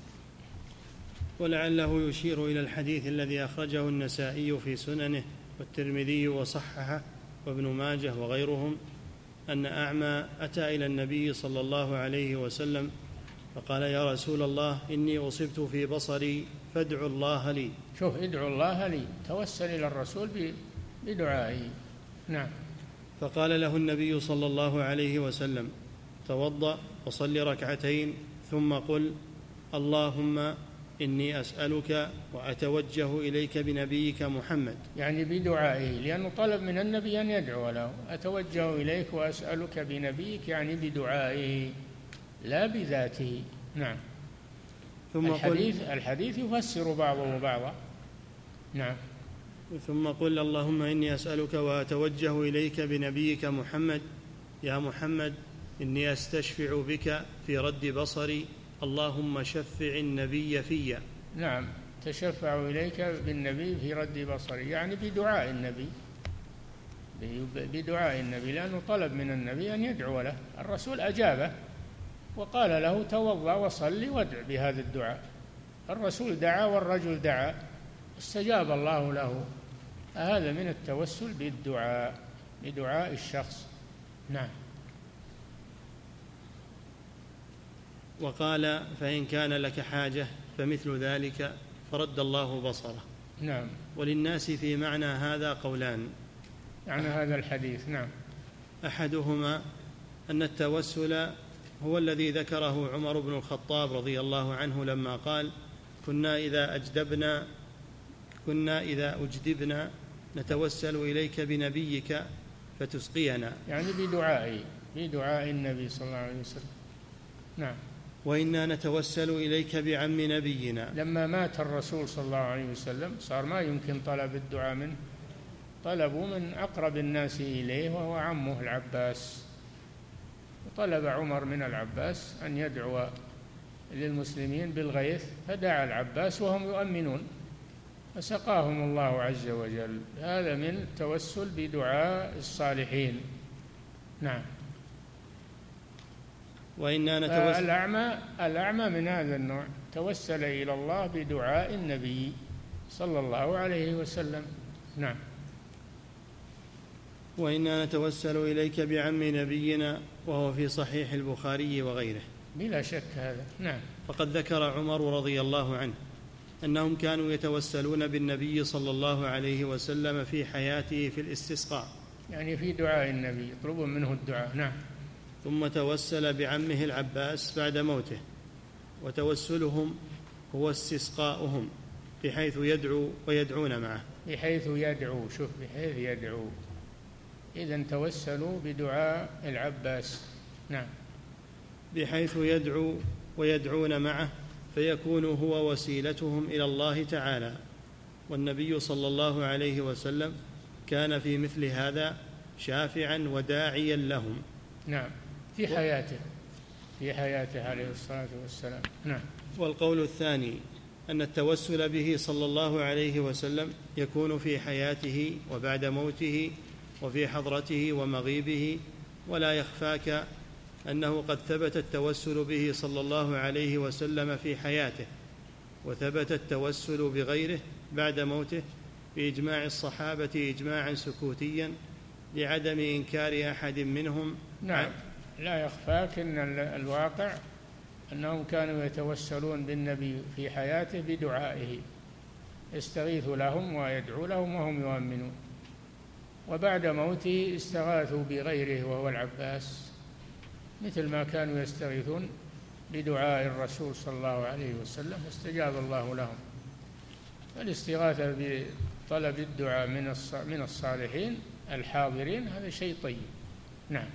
ولعله يشير إلى الحديث الذي أخرجه النسائي في سننه والترمذي وصححه وابن ماجه وغيرهم، أن أعمى أتى إلى النبي صلى الله عليه وسلم فقال يا رسول الله إني أصبت في بصري فادعوا الله لي.
شوف، ادعوا الله لي، توسل إلى الرسول بدعائه. نعم.
فقال له النبي صلى الله عليه وسلم توضأ وصل ركعتين ثم قل اللهم إني أسألك وأتوجه إليك بنبيك محمد،
يعني بدعائه، لأنه طلب من النبي أن يدعو له، أتوجه إليك وأسألك بنبيك، يعني بدعائه لا بذاته. نعم. ثم الحديث, الحديث يفسر بعضه بعضا. نعم.
ثم قل اللهم إني أسألك وأتوجه إليك بنبيك محمد، يا محمد إني أستشفع بك في رد بصري، اللهم شفع النبي في.
نعم، تشفع إليك بالنبي في رد بصري، يعني بدعاء النبي، بدعاء النبي، لأنه طلب من النبي أن يدعو له، الرسول أجابه وقال له توضأ وصلي وادع بهذا الدعاء. الرسول دعا والرجل دعا، استجاب الله له. هذا من التوسل بالدعاء، بدعاء الشخص. نعم.
وقال فإن كان لك حاجة فمثل ذلك فرد الله بصره.
نعم.
وللناس في معنى هذا قولان
يعني هذا الحديث. نعم.
أحدهما أن التوسل هو الذي ذكره عمر بن الخطاب رضي الله عنه لما قال كنا إذا أجدبنا كنا إذا أجدبنا نتوسل إليك بنبيك فتسقينا،
يعني بدعائي بدعاء النبي صلى الله عليه وسلم. نعم.
وإنا نتوسل إليك بعم نبينا.
لما مات الرسول صلى الله عليه وسلم صار ما يمكن طلب الدعاء منه، طلبوا من أقرب الناس إليه وهو عمه العباس، طلب عمر من العباس أن يدعو للمسلمين بالغيث، فدعا العباس وهم يؤمنون فسقاهم الله عز وجل. هذا من التوسل بدعاء الصالحين. نعم.
وإنا نتوسل
الأعمى الأعمى من هذا النوع توسل إلى الله بدعاء النبي صلى الله عليه وسلم. نعم.
وإنا نتوسل إليك بعم نبينا، وهو في صحيح البخاري وغيره.
بلا شك هذا. نعم.
فقد ذكر عمر رضي الله عنه أنهم كانوا يتوسلون بالنبي صلى الله عليه وسلم في حياته في الاستسقاء،
يعني في دعاء النبي يطلبون منه الدعاء. نعم.
ثم توسل بعمه العباس بعد موته، وتوسلهم هو استسقاؤهم بحيث يدعو ويدعون معه.
بحيث يدعو، شوف، بحيث يدعو، إذن توسلوا بدعاء العباس. نعم.
بحيث يدعو ويدعون معه، فيكون هو وسيلتهم إلى الله تعالى. والنبي صلى الله عليه وسلم كان في مثل هذا شافعا وداعيا لهم.
نعم. في حياته في حياته عليه الصلاة والسلام. نعم.
والقول الثاني أن التوسل به صلى الله عليه وسلم يكون في حياته وبعد موته وفي حضرته ومغيبه. ولا يخفاك أنه قد ثبت التوسل به صلى الله عليه وسلم في حياته، وثبت التوسل بغيره بعد موته بإجماع الصحابة إجماعا سكوتيا لعدم إنكار أحد منهم.
نعم. لا يخفاك أن الواقع أنهم كانوا يتوسلون بالنبي في حياته بدعائه، يستغيث لهم ويدعو لهم وهم يؤمنون، وبعد موته استغاثوا بغيره وهو العباس، مثل ما كانوا يستغيثون بدعاء الرسول صلى الله عليه وسلم فاستجاب الله لهم. فالاستغاثة بطلب الدعاء من الصالحين الحاضرين هذا شيء طيب. نعم.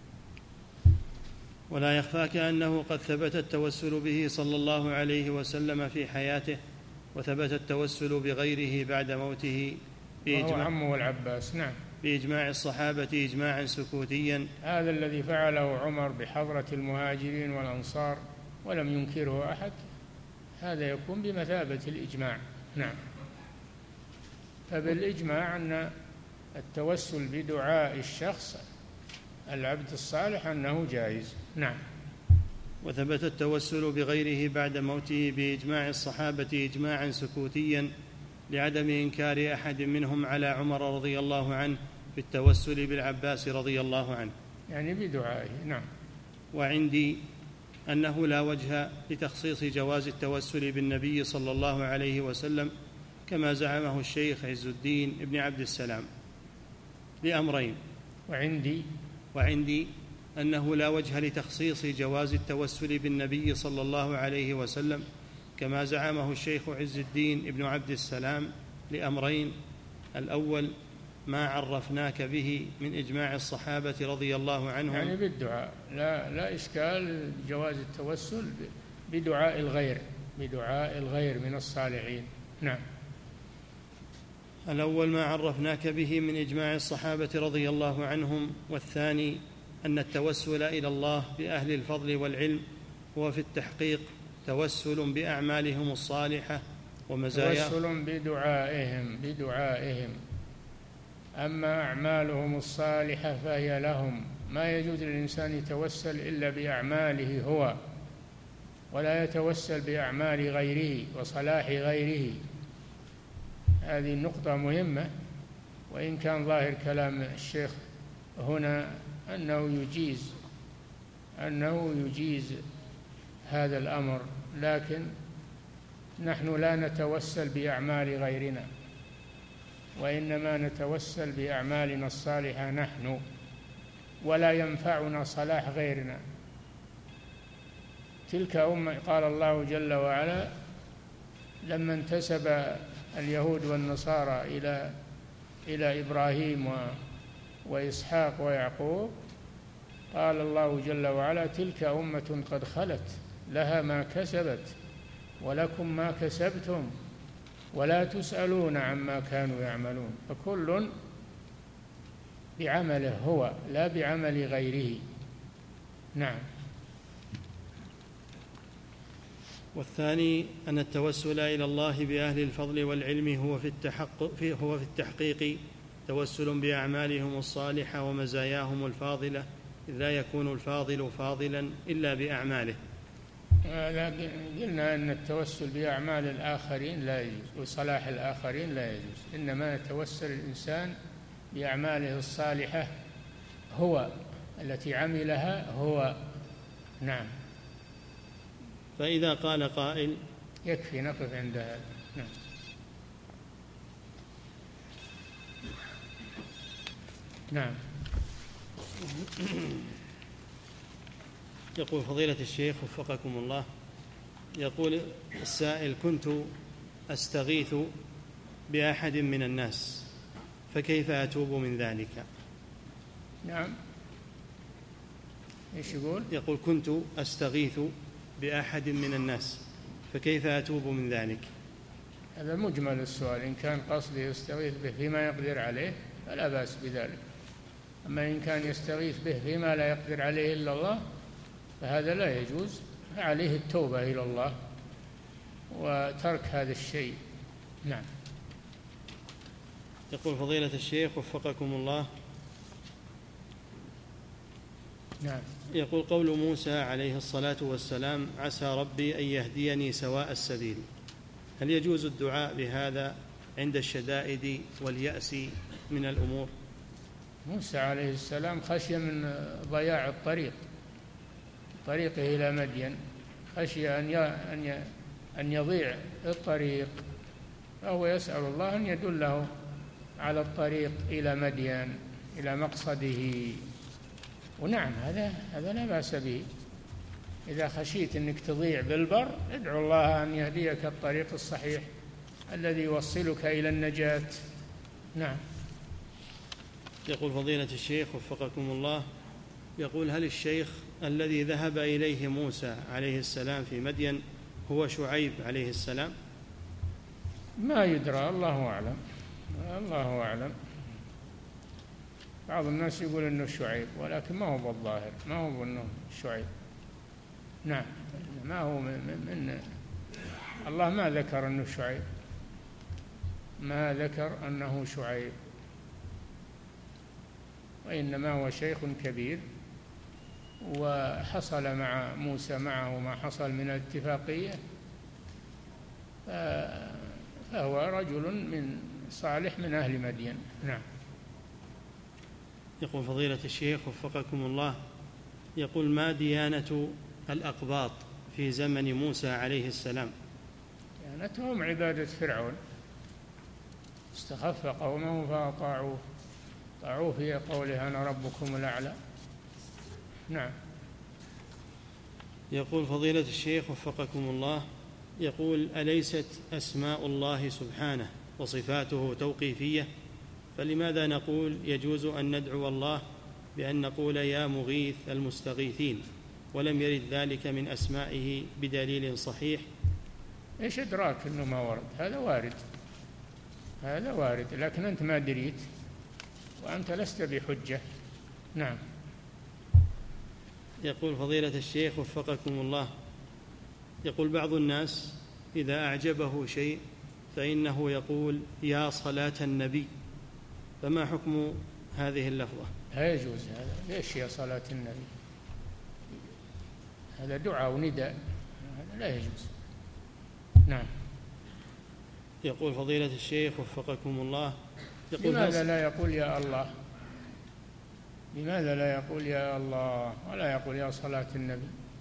ولا يخفاك أنه قد ثبت التوسل به صلى الله عليه وسلم في حياته، وثبت التوسل بغيره بعد موته
بإجماع عمه العباس. نعم.
بإجماع الصحابة إجماعا سكوتيا.
هذا الذي فعله عمر بحضرة المهاجرين والأنصار ولم ينكره أحد، هذا يكون بمثابة الإجماع. نعم. فبالإجماع أن التوسل بدعاء الشخص العبد الصالح أنه جائز. نعم.
وثبت التوسل بغيره بعد موته بإجماع الصحابة إجماعا سكوتيا لعدم إنكار أحد منهم على عمر رضي الله عنه بالتوسل بالعباس رضي الله عنه،
يعني بدعائه. نعم.
وعندي أنه لا وجه لتخصيص جواز التوسل بالنبي صلى الله عليه وسلم كما زعمه الشيخ عز الدين ابن عبد السلام لأمرين.
وعندي
وعندي أنه لا وجه لتخصيص جواز التوسل بالنبي صلى الله عليه وسلم كما زعمه الشيخ عز الدين ابن عبد السلام لأمرين: الأول ما عرفناك به من إجماع الصحابة رضي الله عنهم،
يعني بالدعاء، لا لا إشكال جواز التوسل بدعاء الغير بدعاء الغير من الصالحين. نعم.
الأول ما عرفناك به من إجماع الصحابة رضي الله عنهم، والثاني أن التوسل إلى الله بأهل الفضل والعلم هو في التحقيق توسل بأعمالهم الصالحة ومزاياهم،
توسل بدعائهم بدعائهم أما أعمالهم الصالحة فهي لهم، ما يجوز للإنسان يتوسل إلا بأعماله هو، ولا يتوسل بأعمال غيره وصلاح غيره. هذه النقطة مهمة، وإن كان ظاهر كلام الشيخ هنا أنه يجيز أنه يجيز هذا الأمر، لكن نحن لا نتوسل بأعمال غيرنا، وإنما نتوسل بأعمالنا الصالحة نحن، ولا ينفعنا صلاح غيرنا. تلك أمة، قال الله جل وعلا لما انتسب اليهود والنصارى إلى إلى إبراهيم وإسحاق ويعقوب، قال الله جل وعلا تلك أمة قد خلت لها ما كسبت ولكم ما كسبتم ولا تسألون عما كانوا يعملون. فكل بعمله هو لا بعمل غيره. نعم.
والثاني أن التوسل إلى الله بأهل الفضل والعلم هو في التحقق هو في التحقيق توسل بأعمالهم الصالحة ومزاياهم الفاضلة، إذ لا يكون الفاضل فاضلا إلا بأعماله.
قلنا أن التوسل بأعمال الآخرين لا يجوز وصلاح الآخرين لا يجوز، إنما يتوسل الإنسان بأعماله الصالحة هو التي عملها هو. نعم.
فإذا قال قائل
يكفي نقف عند هذا. نعم. نعم.
يقول فضيلة الشيخ وفقكم الله، يقول السائل: كنت أستغيث بأحد من الناس فكيف أتوب من ذلك؟
نعم. إيش يقول؟
يقول كنت أستغيث بأحد من الناس فكيف أتوب من ذلك؟
هذا مجمل السؤال. إن كان قصده يستغيث به فيما يقدر عليه فلا بأس بذلك، أما إن كان يستغيث به فيما لا يقدر عليه إلا الله فهذا لا يجوز، فعليه التوبة إلى الله وترك هذا الشيء. نعم.
يقول فضيلة الشيخ وفقكم الله،
نعم،
يقول قول موسى عليه الصلاة والسلام: عسى ربي أن يهديني سواء السبيل، هل يجوز الدعاء بهذا عند الشدائد واليأس من الأمور؟
موسى عليه السلام خشي من ضياع الطريق طريقه إلى مدين، خشي أن أن يضيع الطريق، فهو يسأل الله أن يدله على الطريق إلى مدين إلى مقصده. ونعم، هذا هذا لا بأس به. إذا خشيت أنك تضيع بالبر ادعو الله أن يهديك الطريق الصحيح الذي يوصلك إلى النجاة. نعم.
يقول فضيلة الشيخ وفقكم الله، يقول: هل الشيخ الذي ذهب إليه موسى عليه السلام في مدين هو شعيب عليه السلام؟
ما يدرى، الله أعلم، الله أعلم. بعض الناس يقول إنه شعيب، ولكن ما هو بالظاهر، ما هو إنه شعيب. نعم، ما هو من, من الله ما ذكر إنه شعيب، ما ذكر أنه شعيب، وإنما هو شيخ كبير، وحصل مع موسى معه ما حصل من الاتفاقية، فهو رجل من صالح من أهل مدين. نعم.
يقول فضيلة الشيخ وفقكم الله، يقول: ما ديانة الأقباط في زمن موسى عليه السلام؟
ديانتهم عبادة فرعون، استخف قومه فأطاعوه طاعوه في قوله أنا ربكم الأعلى. نعم.
يقول فضيلة الشيخ وفقكم الله، يقول: أليست أسماء الله سبحانه وصفاته توقيفية؟ فلماذا نقول يجوز أن ندعو الله بأن نقول يا مغيث المستغيثين، ولم يرد ذلك من أسمائه بدليل صحيح؟
إيش إدراك أنه ما ورد؟ هذا وارد، هذا وارد، لكن أنت ما دريت وأنت لست بحجة. نعم.
يقول فضيلة الشيخ وفقكم الله، يقول بعض الناس إذا أعجبه شيء فإنه يقول يا صلاة النبي، فما حكم هذه اللفظة؟
لا يجوز هذا. ليش يا صلاة النبي؟ هذا دعاء ونداء، هذا لا يجوز. نعم.
يقول فضيلة الشيخ وفقكم الله، يقول
لماذا لا يقول يا الله؟ لماذا لا يقول يا الله ولا يقول يا صلاة النبي؟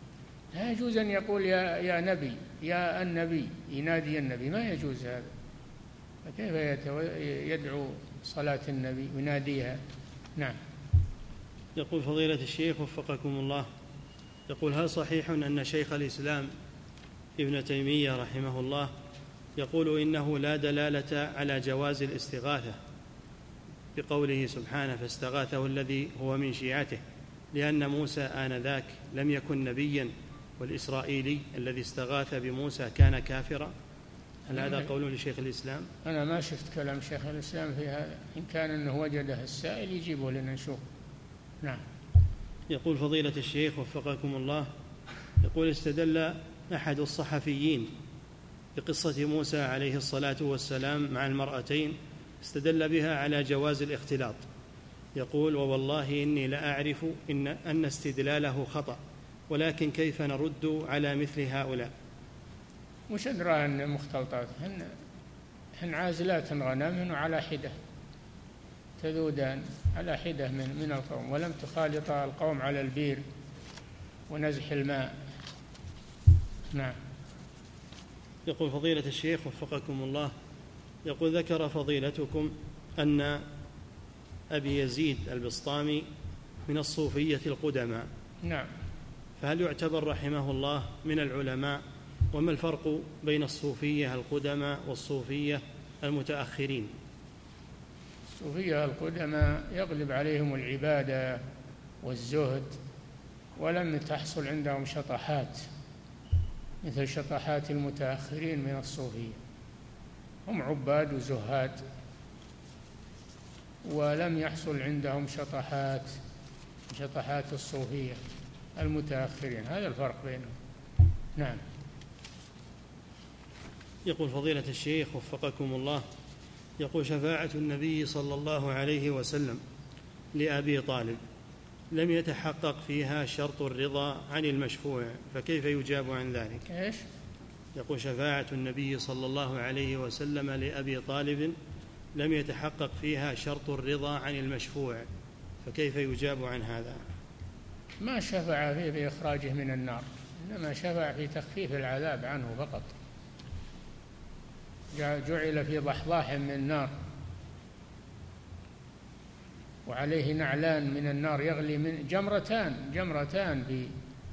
لا يجوز أن يقول يا, يا نبي، يا النبي، ينادي النبي، ما يجوز هذا. فكيف يدعو صلاة النبي ويناديها؟ نعم.
يقول فضيلة الشيخ وفقكم الله، يقول هل صحيح أن شيخ الإسلام ابن تيمية رحمه الله يقول إنه لا دلالة على جواز الاستغاثة بقوله سبحانه فاستغاثه الذي هو من شيعته، لأن موسى آنذاك لم يكن نبيا والإسرائيلي الذي استغاث بموسى كان كافرا؟ هل هذا قول لشيخ الإسلام؟
أنا ما شفت كلام شيخ الإسلام في هذا، إن كان أنه وجده السائل يجيبه لنا نشوف. نعم.
يقول فضيلة الشيخ وفقكم الله، يقول استدل أحد الصحفيين بقصة موسى عليه الصلاة والسلام مع المرأتين، استدل بها على جواز الاختلاط. يقول ووالله إني لأعرف إن, أن استدلاله خطأ، ولكن كيف نرد على مثل هؤلاء؟
وش أدرى أن مختلطات؟ هن, هن عازلات غنم على حدة، تذودان على حدة من, من القوم، ولم تخالط القوم على البير ونزح الماء. نعم.
يقول فضيلة الشيخ وفقكم الله، يقول ذكر فضيلتكم أن أبي يزيد البسطامي من الصوفية القدماء.
نعم.
فهل يعتبر رحمه الله من العلماء؟ وما الفرق بين الصوفية القدماء والصوفية المتأخرين؟
الصوفية القدماء يغلب عليهم العبادة والزهد، ولم تحصل عندهم شطحات مثل شطحات المتأخرين من الصوفية. هم عباد وزهاد، ولم يحصل عندهم شطحات شطحات الصوفية المتأخرين. هذا الفرق بينهم. نعم.
يقول فضيلة الشيخ وفقكم الله، يقول شفاعة النبي صلى الله عليه وسلم لأبي طالب لم يتحقق فيها شرط الرضا عن المشفوع، فكيف يجاب عن ذلك؟
إيش؟
يقول شفاعة النبي صلى الله عليه وسلم لأبي طالب لم يتحقق فيها شرط الرضا عن المشفوع، فكيف يجاب عن هذا؟
ما شفع فيه بإخراجه من النار، إنما شفع في تخفيف العذاب عنه فقط. جعل في ضحضاح من النار وعليه نعلان من النار يغلي من جمرتان جمرتان في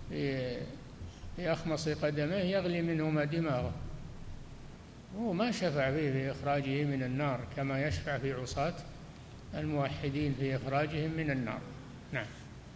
في أخمص قدميه يغلي منهما دماغه. هو ما شفع فيه في إخراجه من النار كما يشفع في عصاة الموحدين في إخراجهم من النار. نعم.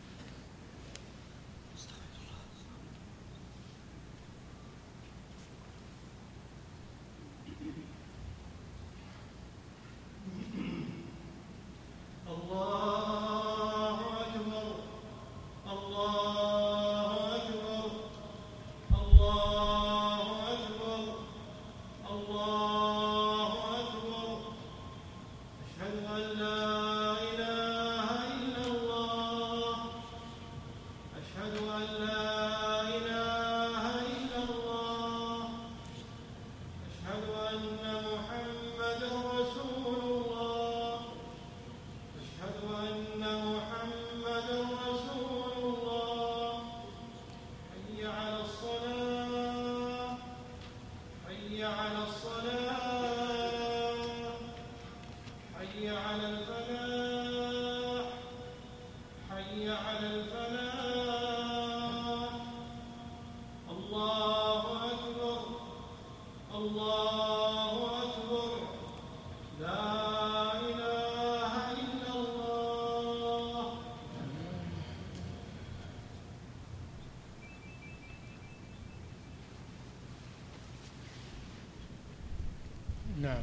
نعم.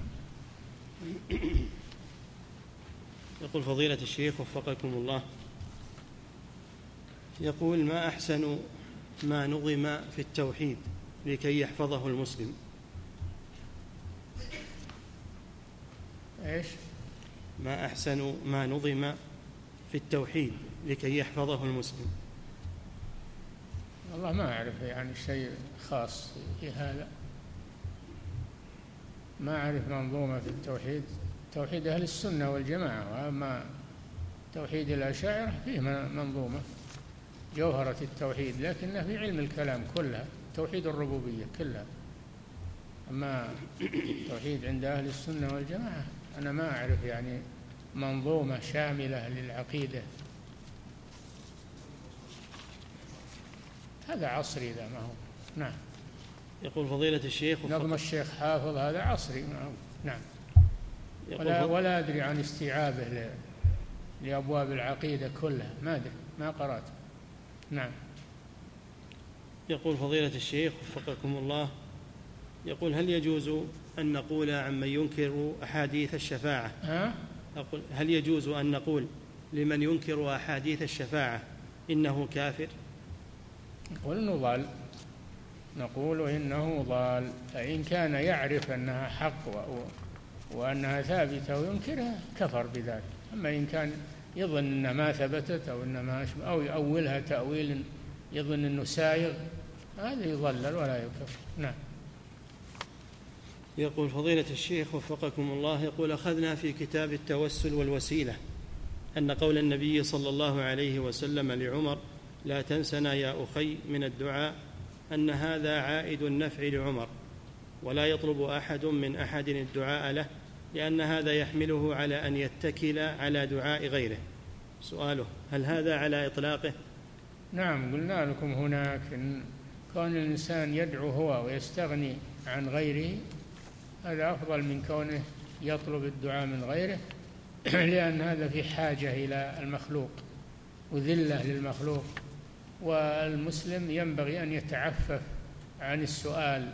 يقول فضيلة الشيخ وفقكم الله، يقول ما أحسن ما نظم في التوحيد لكي يحفظه المسلم؟
إيش؟
ما أحسن ما نظم في التوحيد لكي يحفظه المسلم؟
والله ما أعرف يعني شيء خاص في هذا، ما أعرف منظومة في التوحيد. توحيد أهل السنة والجماعة، وأما توحيد الأشاعرة فيه منظومة. جوهرة التوحيد، لكنه في علم الكلام كلها، توحيد الربوبية كلها. أما التوحيد عند أهل السنة والجماعة أنا ما أعرف يعني منظومة شاملة للعقيدة. هذا عصري ذا ما هو. نعم.
يقول فضيلة الشيخ
نظم الشيخ حافظ هذا عصري ما هو. نعم. ولا, ولا أدري عن استيعابه لأبواب العقيدة كلها، ما أدري، ما قرأت. نعم.
يقول فضيلة الشيخ وفقكم الله، يقول هل يجوز أن نقول عمن ينكر أحاديث الشفاعة
ها؟
أقول هل يجوز أن نقول لمن ينكر أحاديث الشفاعة إنه كافر؟
نقول إنه ضال، نقول إنه ضال، فإن كان يعرف أنها حق وأنها ثابتة وينكرها كفر بذلك. أما إن كان يظن أنها ما ثبتت أو إنما أو يؤولها تأويل يظن أنه سايغ، هذا يضلل ولا يكفر. نعم.
يقول فضيلة الشيخ وفقكم الله، يقول أخذنا في كتاب التوسل والوسيلة أن قول النبي صلى الله عليه وسلم لعمر لا تنسنا يا أخي من الدعاء أن هذا عائد النفع لعمر، ولا يطلب أحد من أحد الدعاء له، لأن هذا يحمله على أن يتكل على دعاء غيره. سؤاله هل هذا على إطلاقه؟
نعم، قلنا لكم هناك إن كون الإنسان يدعو هو ويستغني عن غيره هذا أفضل من كونه يطلب الدعاء من غيره، لأن هذا في حاجة إلى المخلوق وذلة للمخلوق، والمسلم ينبغي أن يتعفف عن السؤال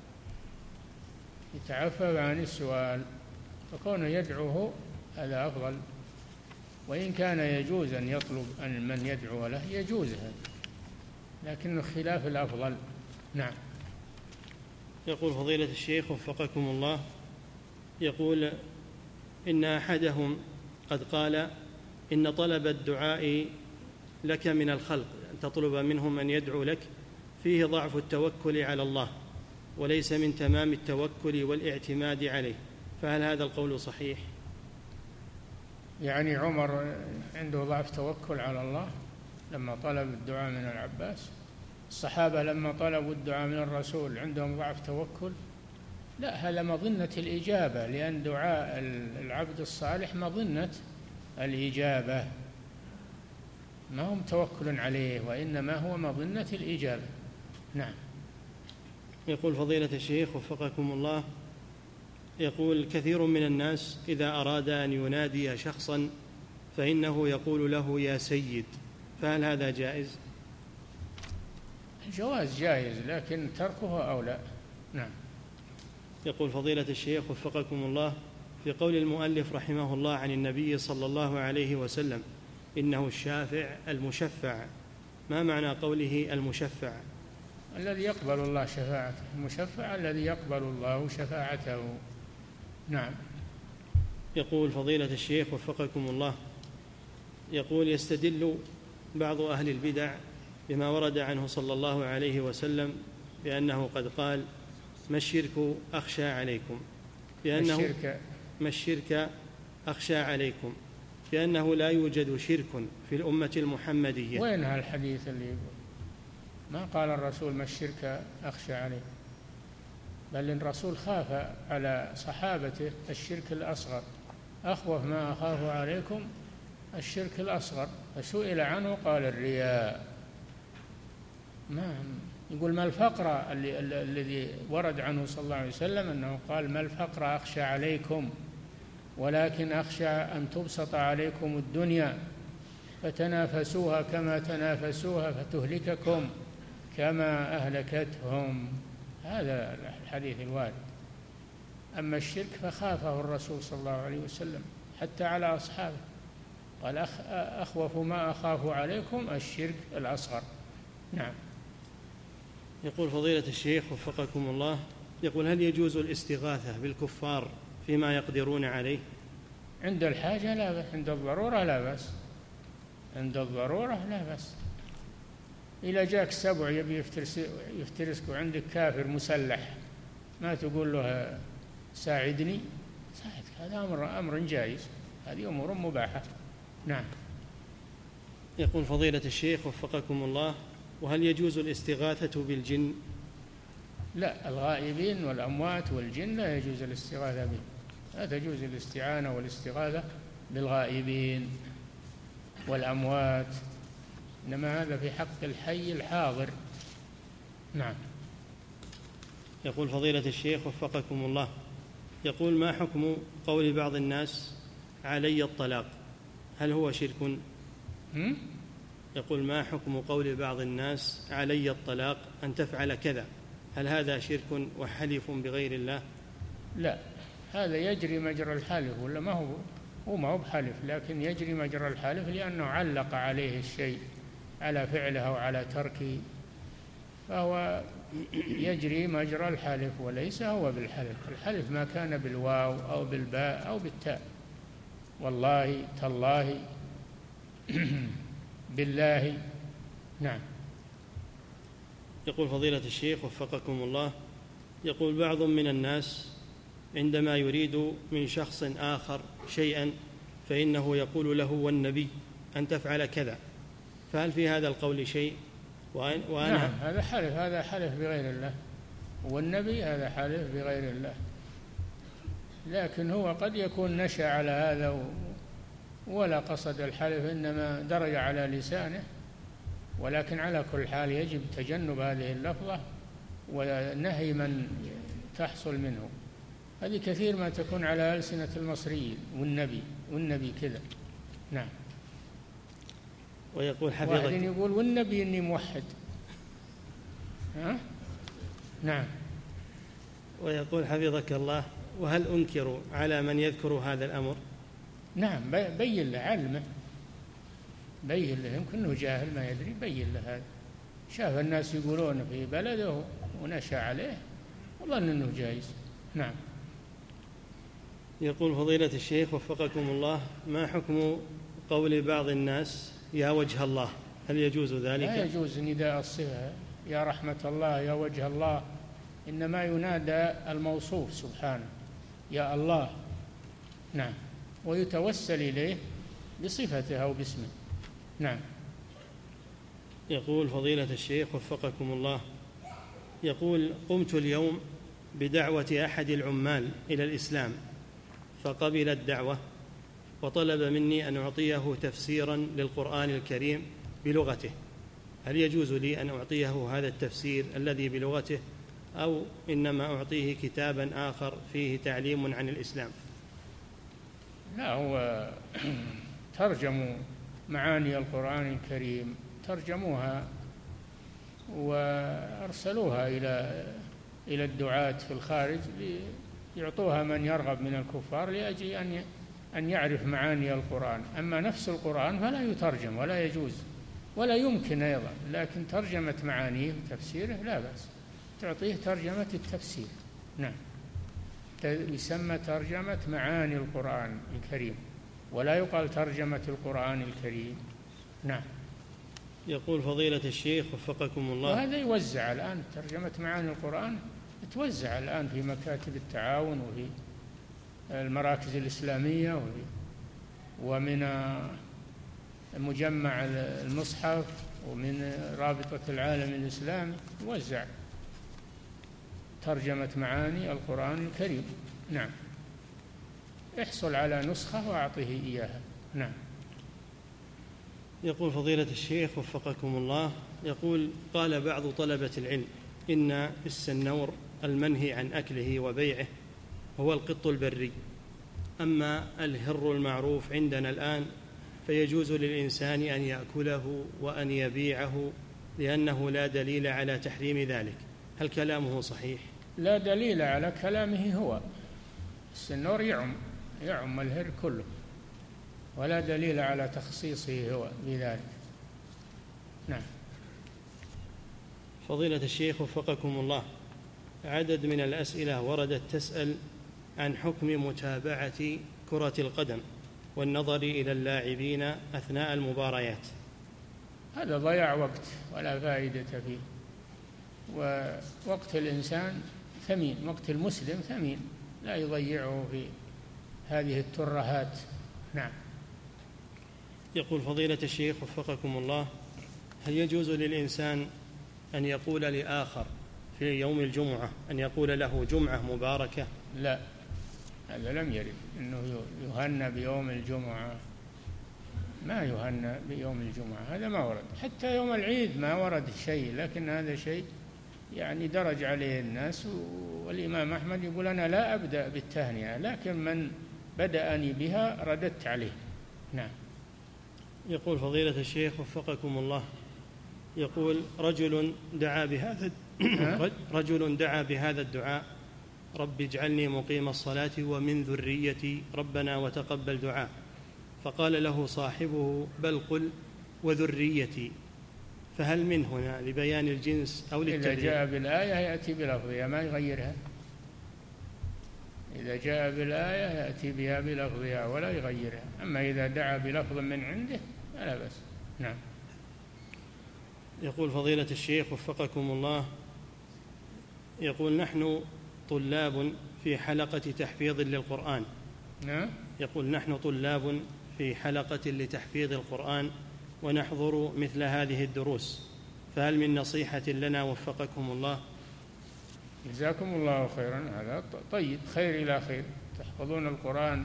يتعفف عن السؤال فكونه يدعوه هذا أفضل. وإن كان يجوز أن يطلب أن من يدعو له يجوز هذا، لكن خلاف الأفضل. نعم.
يقول فضيلة الشيخ وفقكم الله، يقول إن أحدهم قد قال إن طلب الدعاء لك من الخلق أن تطلب منهم أن يدعو لك فيه ضعف التوكل على الله، وليس من تمام التوكل والاعتماد عليه، فهل هذا القول صحيح؟
يعني عمر عنده ضعف توكل على الله لما طلب الدعاء من العباس؟ الصحابة لما طلبوا الدعاء من الرسول عندهم ضعف توكل؟ لا، هذا مظنة الإجابة، لأن دعاء العبد الصالح مظنة الإجابة، ما هم توكل عليه، وإنما هو مظنة الإجابة. نعم.
يقول فضيلة الشيخ وفقكم الله، يقول كثير من الناس إذا أراد أن ينادي شخصا فإنه يقول له يا سيد، فهل هذا جائز؟
الجواز جائز، لكن تركه أولى. نعم.
يقول فضيلة الشيخ وفقكم الله، في قول المؤلف رحمه الله عن النبي صلى الله عليه وسلم إنه الشافع المشفع، ما معنى قوله المشفع؟
الذي يقبل الله شفاعته، المشفع الذي يقبل الله شفاعته. نعم.
يقول فضيلة الشيخ وفقكم الله، يقول يستدل بعض أهل البدع بما ورد عنه صلى الله عليه وسلم بأنه قد قال ما الشرك أخشى عليكم، بأنه
الشرك
ما الشرك أخشى عليكم، بأنه لا يوجد شرك في الأمة المحمدية.
وين هالحديث اللي يقول؟ ما قال الرسول ما الشرك أخشى عليه، بل الرسول خاف على صحابته الشرك الأصغر، أخوف ما أخاف عليكم الشرك الأصغر، فسئل عنه قال الرياء. ما يقول ما الفقر الذي ورد عنه صلى الله عليه وسلم أنه قال ما الفقر أخشى عليكم، ولكن أخشى أن تبسط عليكم الدنيا فتنافسوها كما تنافسوها فتهلككم كما أهلكتهم. هذا الحديث الوارد. أما الشرك فخافه الرسول صلى الله عليه وسلم حتى على أصحابه، قال أخوف ما أخاف عليكم الشرك الأصغر. نعم.
يقول فضيلة الشيخ وفقكم الله، يقول هل يجوز الاستغاثة بالكفار فيما يقدرون عليه؟
عند الحاجة لا بأس، عند الضرورة لا بأس، عند الضرورة لا بأس. إذا جاك سبع يبي يفترس يفترسك وعندك كافر مسلح ما تقول له ساعدني، ساعدك، هذا أمر أمر جائز، هذه أمور مباحة. نعم.
يقول فضيلة الشيخ وفقكم الله: وهل يجوز الاستغاثة بالجن؟
لا، الغائبين والأموات والجن لا يجوز الاستغاثة بهم، لا تجوز الاستعانة والاستغاثة بالغائبين والأموات، إنما هذا في حق الحي الحاضر. نعم.
يقول فضيلة الشيخ وفقكم الله: يقول ما حكم قول بعض الناس علي الطلاق؟ هل هو شرك؟
هم؟
يقول ما حكم قول بعض الناس علي الطلاق أن تفعل كذا؟ هل هذا شرك وحلف بغير الله؟
لا، هذا يجري مجرى الحلف، ولا ما هو هو ما هو بحلف، لكن يجري مجرى الحلف لأنه علق عليه الشيء على فعله أو على تركه، فهو يجري مجرى الحلف وليس هو بالحلف. الحلف ما كان بالواو أو بالباء أو بالتاء، والله، تالله، بالله. نعم.
يقول فضيلة الشيخ وفقكم الله: يقول بعض من الناس عندما يريد من شخص آخر شيئا فإنه يقول له والنبي أن تفعل كذا، فهل في هذا القول شيء؟ وأنا
نعم، هذا حلف، هذا حلف بغير الله، والنبي هذا حلف بغير الله، لكن هو قد يكون نشأ على هذا ولا قصد الحلف، إنما درج على لسانه، ولكن على كل حال يجب تجنب هذه اللفظة ونهي من تحصل منه. هذه كثير ما تكون على ألسنة المصريين، والنبي والنبي كذا. نعم.
ويقول حفظك
واحد يقول والنبي إني موحد. ها؟ نعم.
ويقول حفظك الله: وهل أنكر على من يذكر هذا الأمر؟
نعم، بين له، علمه، بين له، يمكن أنه جاهل ما يدري، بين له هذا، شاف الناس يقولون في بلده ونشأ عليه وظن أنه جائز. نعم.
يقول فضيلة الشيخ وفقكم الله: ما حكم قول بعض الناس يا وجه الله؟ هل يجوز ذلك؟
لا يجوز نداء الصفة يا رحمة الله، يا وجه الله، إنما ينادى الموصوف سبحانه يا الله. نعم. ويتوسل إليه بصفته أو باسمه. نعم.
يقول فضيلة الشيخ وفقكم الله: يقول قمت اليوم بدعوة أحد العمال إلى الإسلام فقبل الدعوة وطلب مني أن أعطيه تفسيرا للقرآن الكريم بلغته، هل يجوز لي أن أعطيه هذا التفسير الذي بلغته أو إنما أعطيه كتابا آخر فيه تعليم عن الإسلام؟
لا، هو ترجموا معاني القرآن الكريم، ترجموها وأرسلوها إلى إلى الدعاة في الخارج ليعطوها من يرغب من الكفار لأجل أن أن يعرف معاني القرآن. أما نفس القرآن فلا يترجم ولا يجوز ولا يمكن أيضا، لكن ترجمة معانيه وتفسيره لا بأس، تعطيه ترجمة التفسير. نعم. يسمى ترجمة معاني القرآن الكريم ولا يقال ترجمة القرآن الكريم. نعم.
يقول فضيلة الشيخ وفقكم الله:
وهذا يوزع الآن، ترجمة معاني القرآن توزع الآن في مكاتب التعاون وفي المراكز الإسلامية وفي ومن مجمع المصحف ومن رابطة العالم الإسلامي، يوزع ترجمة معاني القرآن الكريم. نعم. احصل على نسخة وأعطيه إياها. نعم.
يقول فضيلة الشيخ وفقكم الله: يقول قال بعض طلبة العلم إن السنور المنهي عن أكله وبيعه هو القط البري، أما الهر المعروف عندنا الآن فيجوز للإنسان أن يأكله وأن يبيعه لأنه لا دليل على تحريم ذلك، هل كلامه صحيح؟
لا دليل على كلامه، هو السنور يعم يعم الهر كله، ولا دليل على تخصيصه هو بذلك. نعم.
فضيلة الشيخ وفقكم الله: عدد من الأسئلة وردت تسأل عن حكم متابعة كرة القدم والنظر إلى اللاعبين أثناء المباريات.
هذا ضياع وقت ولا فائدة فيه، ووقت الإنسان ثمين، وقت المسلم ثمين، لا يضيعه في هذه الترهات. نعم.
يقول فضيلة الشيخ وفقكم الله: هل يجوز للإنسان أن يقول لآخر في يوم الجمعة أن يقول له جمعة مباركة؟
لا، هذا لم يرد أنه يهنى بيوم الجمعة، ما يهنى بيوم الجمعة، هذا ما ورد. حتى يوم العيد ما ورد شيء، لكن هذا شيء يعني درج عليه الناس. والإمام أحمد يقول: أنا لا أبدأ بالتهنئة، لكن من بدأني بها رددت عليه. نعم.
يقول فضيلة الشيخ وفقكم الله: يقول رجل دعا بهذا رجل دعا بهذا الدعاء: رب اجعلني مقيم الصلاة ومن ذريتي ربنا وتقبل دعاء، فقال له صاحبه: بل قل وذريتي، فهل من هنا لبيان الجنس أو للتبرير؟
إذا جاء بالآية يأتي بلفظها ما يغيرها، إذا جاء بالآية يأتي بها بلفظها ولا يغيرها. أما إذا دعا بلفظ من عنده فلا بأس. نعم.
يقول فضيلة الشيخ وفقكم الله: يقول نحن طلاب في حلقة تحفيظ للقرآن.
نعم.
يقول نحن طلاب في حلقة لتحفيظ القرآن ونحضر مثل هذه الدروس، فهل من نصيحة لنا وفقكم الله؟
جزاكم الله خيرا، هذا طيب، خير إلى خير. تحفظون القرآن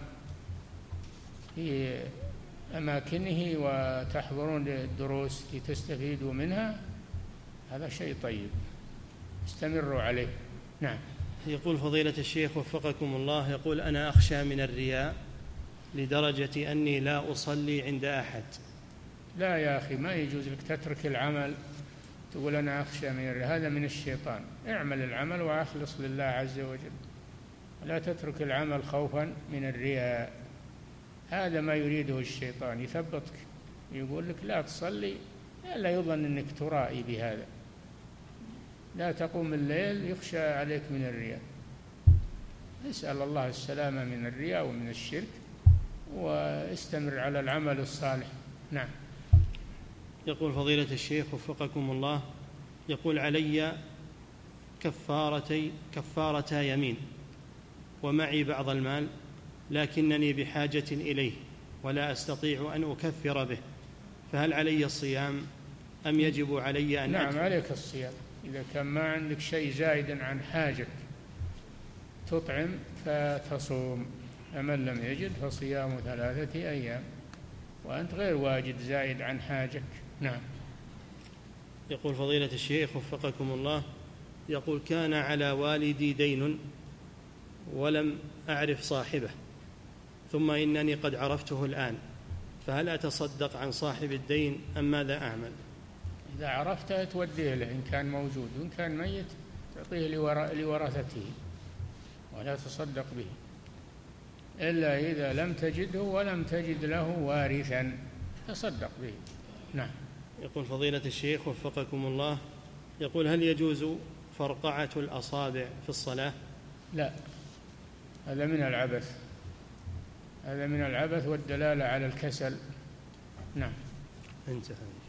في أماكنه وتحضرون الدروس لتستفيدوا منها، هذا شيء طيب، استمروا عليه. نعم.
يقول فضيلة الشيخ وفقكم الله: يقول أنا أخشى من الرياء لدرجة أني لا أصلي عند أحد.
لا يا أخي، ما يجوز لك تترك العمل تقول أنا أخشى من الرياء، هذا من الشيطان. اعمل العمل وأخلص لله عز وجل، لا تترك العمل خوفا من الرياء، هذا ما يريده الشيطان، يثبطك، يقول لك لا تصلي لا يظن أنك ترائي بهذا، لا تقوم الليل يخشى عليك من الرياء. اسأل الله السلامة من الرياء ومن الشرك، واستمر على العمل الصالح. نعم.
يقول فضيلة الشيخ وفقكم الله: يقول علي كفارتي كفارتا يمين ومعي بعض المال، لكنني بحاجة إليه ولا أستطيع أن أكفر به، فهل علي الصيام أم يجب علي أن
نعم
أدفع؟
عليك الصيام، إذا كان ما عندك شيء زائد عن حاجك تطعم فتصوم، فمن لم يجد فصيام ثلاثة أيام، وأنت غير واجد زائد عن حاجك. نعم.
يقول فضيلة الشيخ وفقكم الله: يقول كان على والدي دين ولم أعرف صاحبه، ثم إنني قد عرفته الآن، فهل أتصدق عن صاحب الدين أم ماذا أعمل؟
إذا عرفته توديه له إن كان موجود، وإن كان ميت تعطيه لورثته ولا تصدق به، إلا إذا لم تجده ولم تجد له وارثا تصدق به. نعم.
يقول فضيلة الشيخ وفقكم الله: يقول هل يجوز فرقعة الأصابع في الصلاة؟
لا، هذا من العبث، هذا من العبث والدلالة على الكسل. نعم.
انتهى.